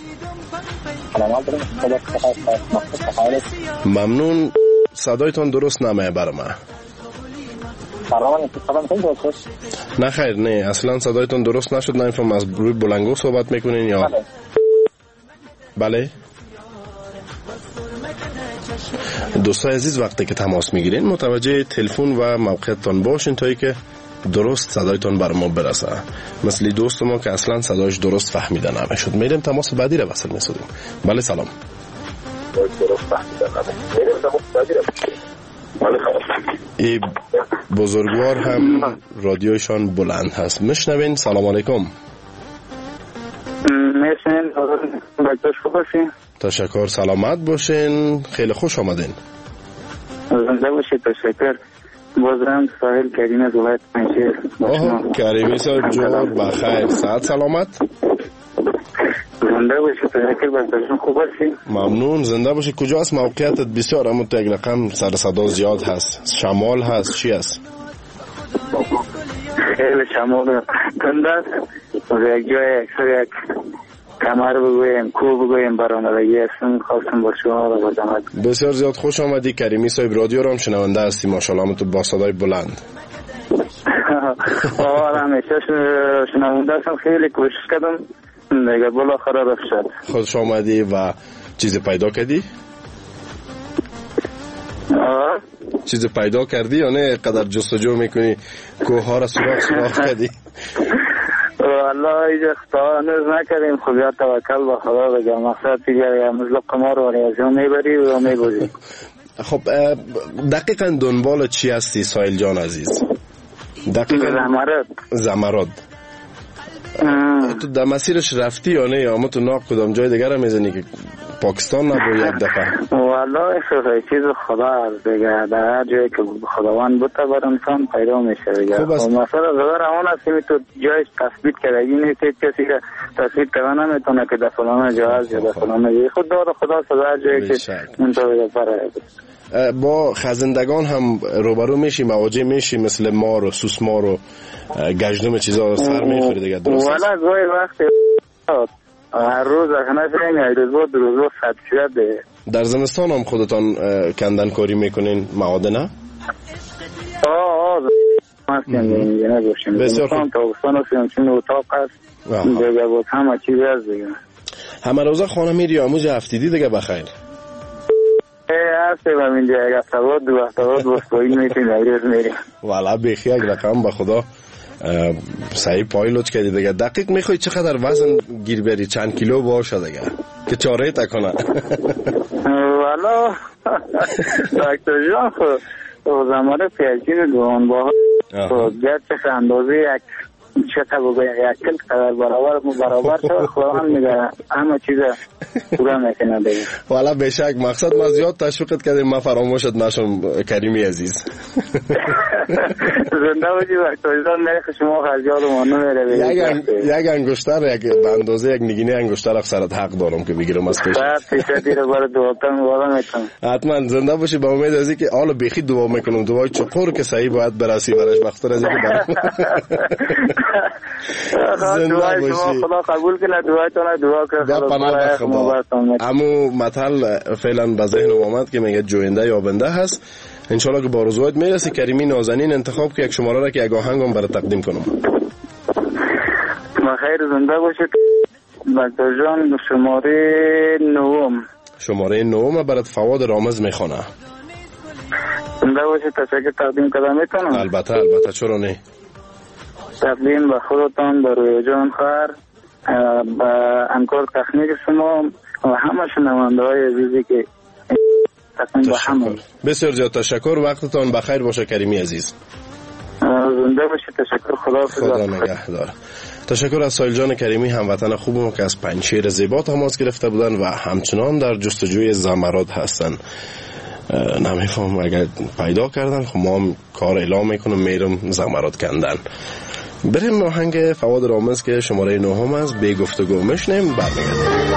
ممنون. صدایتان درست نمیه برای من. نه خیر، نه اصلا صدایتان درست نشد. نمیفهم از روی بلنگو صحبت میکنین یا بله, بله؟ دوستای عزیز وقتی که تماس میگیرین متوجه تلفن و موقعتان باشین تا ای که درست صدایتان بر ما برسه. مثل دوست ما که اصلا صدایش درست فهمیده نمیشد. میریم تماس بعدی رو وصل میسازیم. بله سلام. ای بزرگوار هم رادیوشان بلند هست. مشنوین. سلام علیکم. میشنین بچه‌ش خوب باشین. تشکر، سلامت باشین. خیلی خوش آمدین. زنده باشید. تشکر. بازم ساحل کریم از ولایت پنجشیر. آها کریمی صاحب جور بخیر، صحت سلامت. زنده باشید. تشکر، بچه‌شون خوب باشین. ممنون. زنده باشید. کجا است موقعیتت؟ بسیار اما تو یک رقم سر صدا زیاد هست. شمال هست چی است؟ خیلی شمال تند است. یک جای اکثر یک کمر بگویم، کو بگویم برآمدگی هستم. خواستم با شما رو بازمد. بسیار زیاد خوش آمدی کریمی صاحب. رادیو رو هم شنونده هستی ماشاءالله تو با صدای بلند. آره همیشه شنونده هستم. خیلی کوشش کردم دیگه بالاخره رفت شد. خوش آمدی و چیز پیدا کردی؟ آه چیز پیدا کردی یا نه قدر جستجو میکنی کوه ها را سراغ سراغ کردی؟ والله ایجا اختار نز نکردیم. خب یا توکل با خدا بگم. مقصد دیگر یا مثل قمار و ریاضی میبری و میبوزی. خب دقیقا دنبال چی هستی سایل جان عزیز؟ دقیقا زمرد. زمرد تو در مسیرش رفتی یا نه یا اما تو ناق کدام جای دیگر هم میزنی که پاکستان نبو یک دفعه؟ والله خیلی چیز خدا هست دیگه. در هر جایی که خداوند بوده بر انسان پیدا میشه دیگه. خب مثلا زبر همون هستی تو جایش تثبیت کردگی نیست. کسی که تثبیت کرده نمیتونه که در فلان جا هست یا در فلان جایی. خود دار خدا سده هر جایی که منطقه بره. با خزندگان هم روبرو میشی، مواجه میشی مثل مار و سوسمار و گشنم چیزا سر میخوری دیگه. درست است؟ والا گاهی وقتی هر روز اخنه فیلم روز بود روز بود فتح شده. در زمستان هم خودتان کندن کاری میکنین معادنه؟ آه آه هستیم دیگه نگوشیم. بسیار خوب. تاوستان هستیم چون اتاق هست دیگه بود همه چیز هست دیگه. همه روزه خانه میری آموز هفتیدی دیگه بخیر؟ هستیم هم اینجا یک هفتواد دو هفتواد بستایی میتیم نگریز میریم. والا بیخی یک رقم به خدا صحیح پایلوت کردی دیگه. دقیق میخوای چقدر وزن گیر بری؟ چند کیلو باشه دیگه که چاره تکنه؟ والا دکتر جان خود زمان پیشگیر دوان با خود گرچه اندازه یک چه بگویم یک کل قدر برابر برابر شد خواهم میگه همه چیز پورا میکنه دیگه. والا بشک مقصد ما زیاد تشویقت کردیم ما فراموشت نشم کریمی عزیز. زنده باشی وقتاجان نرخ شما خرجات ما نمیره. یک انگشتر یک به اندازه یک نگینه انگشتر سرت حق دارم که بگیرم از پیش. صد فیصد دیره برای دعاتم وارا میکنم. حتما زنده باشی. با امید از اینکه حالا بیخی دعا میکنم، دعای چقور که صحیح باید برسی برش بختر از اینکه برام. زنده باشی. خدا قبول کنه دعایتون، دعا کنه خدا. امو مثل فعلا به ذهن آمد که میگه جوینده یا بنده هست. انشالله که با روزوایت میرسی. کریمی نازنین انتخاب که یک شماره را که یک آهنگم برای تقدیم کنم. بخیر زنده باشید. بکتر جان شماره نوم. شماره نوم برات فواد رامز میخونه. زنده باشید. تشکر تقدیم کدام میکنم. البته البته چرا نه. تقدیم به خودتان، به روی جان خر، به همکار تکنیک شما و همه شنونده های عزیزی که تشکر. بسیار زیاد تشکر. وقتتان بخیر باشه کریمی عزیز. زنده باشید. تشکر. خدا خدا نگهدار. تشکر از سایل جان کریمی، هموطن خوبم که از پنجشیر زیبا تماس گرفته بودن و همچنان در جستجوی زمرد هستن. نمیفهم اگر پیدا کردن خب ما هم کار اعلام میکنم میرم زمرد کندن. بریم آهنگ فواد رامز که شماره نهم است بی گفتگو میشنیم برمیگردیم.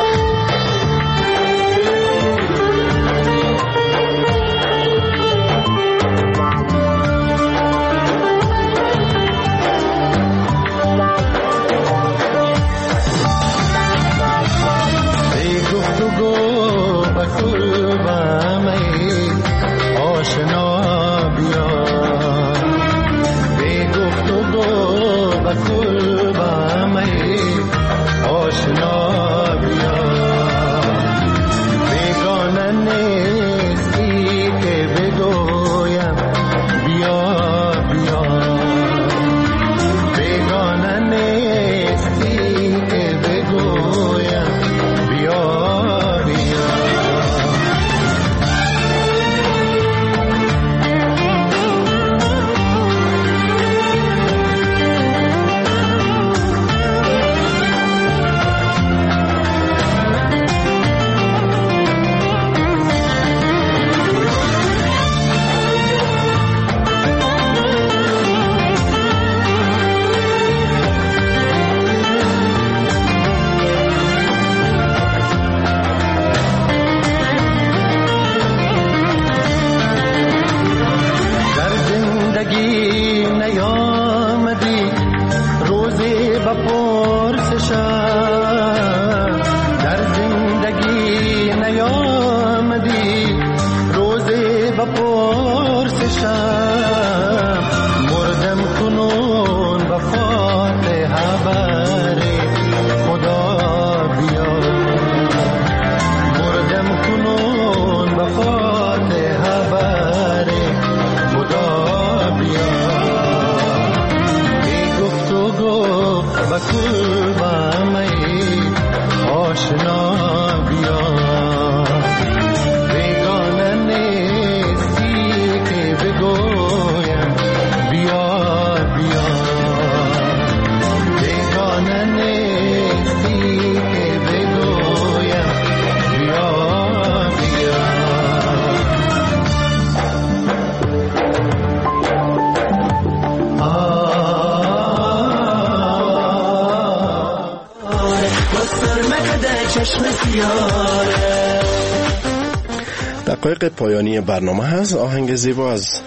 دقایق پایانی برنامه هست. آهنگ زیبا از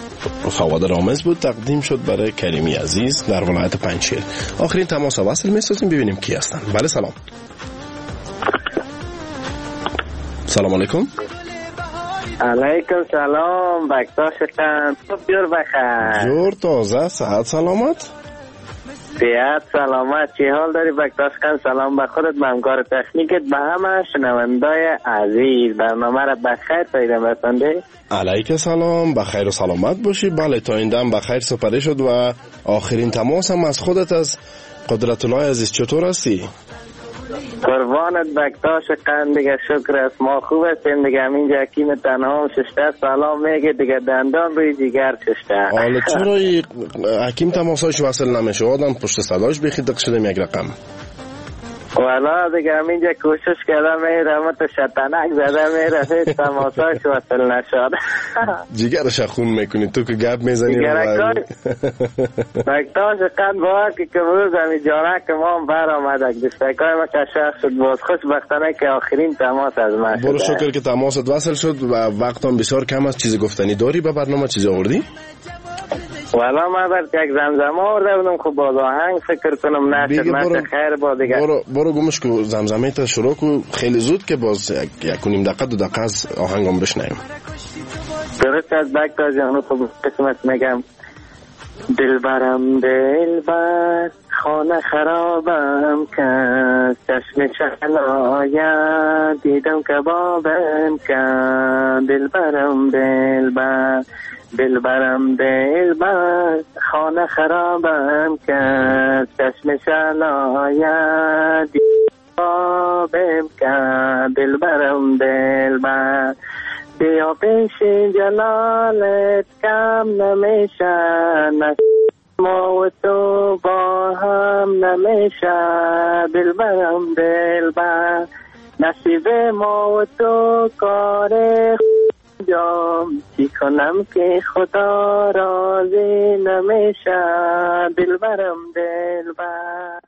فواد رامز بود، تقدیم شد برای کریمی عزیز در ولایت پنجشیر. آخرین تماس وصل می‌سازیم ببینیم کی هستن. بله سلام. سلام علیکم. علیکم سلام. بکتاشتن جور بخیر. جور تازه. صحت سلامت. صحت سلامت. چه حال داری بکتاشتن؟ سلام به خودت، به همکار تکنیکت، به همه شنوندای عزیز. برنامه را بخیر پیدا رسانده. علیک سلام. بخیر و سلامت باشی. بله تا این دم بخیر سپری شد و آخرین تماس هم از خودت از قدرت الله عزیز. چطور هستی؟ قربانت بکتاش قند دیگه. شکر است ما خوب هستیم دیگه. همینجا حکیم تنها ششته سلام میگه دیگه، دندان روی دیگر ششته. حالا چرا حکیم تماسایش وصل نمیشه؟ آدم پشت صداش بخی دق شدیم یک رقم. والا دیگه همینجا کوشش کردم میره اما تو شطنک زده میره هیچ تماساش وصل نشد. جیگرش خون میکنی تو که گپ میزنی بکتاش قد با که کبروز همی جانک ما هم بر آمدک دستکای ما کشف شد باز خوشبختانه که آخرین تماس از ما شده. برو شکر که تماست وصل شد و وقت هم بسیار کم است. چیزی گفتنی داری به برنامه؟ چیزی آوردی؟ والا ما برد یک زمزمه آورده بودم خب باز آهنگ فکر کنم نشد نشد خیر با دیگه برو, برو گمش که زمزمه تا شروع کو خیلی زود که باز یک نیم دقیقه دو دقیقه از آهنگ هم بشنیم. درست از بکتا جانو خب قسمت میگم دلبرم دلبر خانه خرابم کرد چشم شلاید دیدم کبابم کرد دلبرم دلبر دلبرم دلبر خانه خرابم کرد چشم شلاید دیدم کبابم کرد دلبرم دلبر بیا پیش جلالت کم نمیشه ما و تو با هم نمیشه دلبرم دلبر نصیب ما و تو کار جام چی کنم که خدا راضی نمیشه دلبرم دلبر.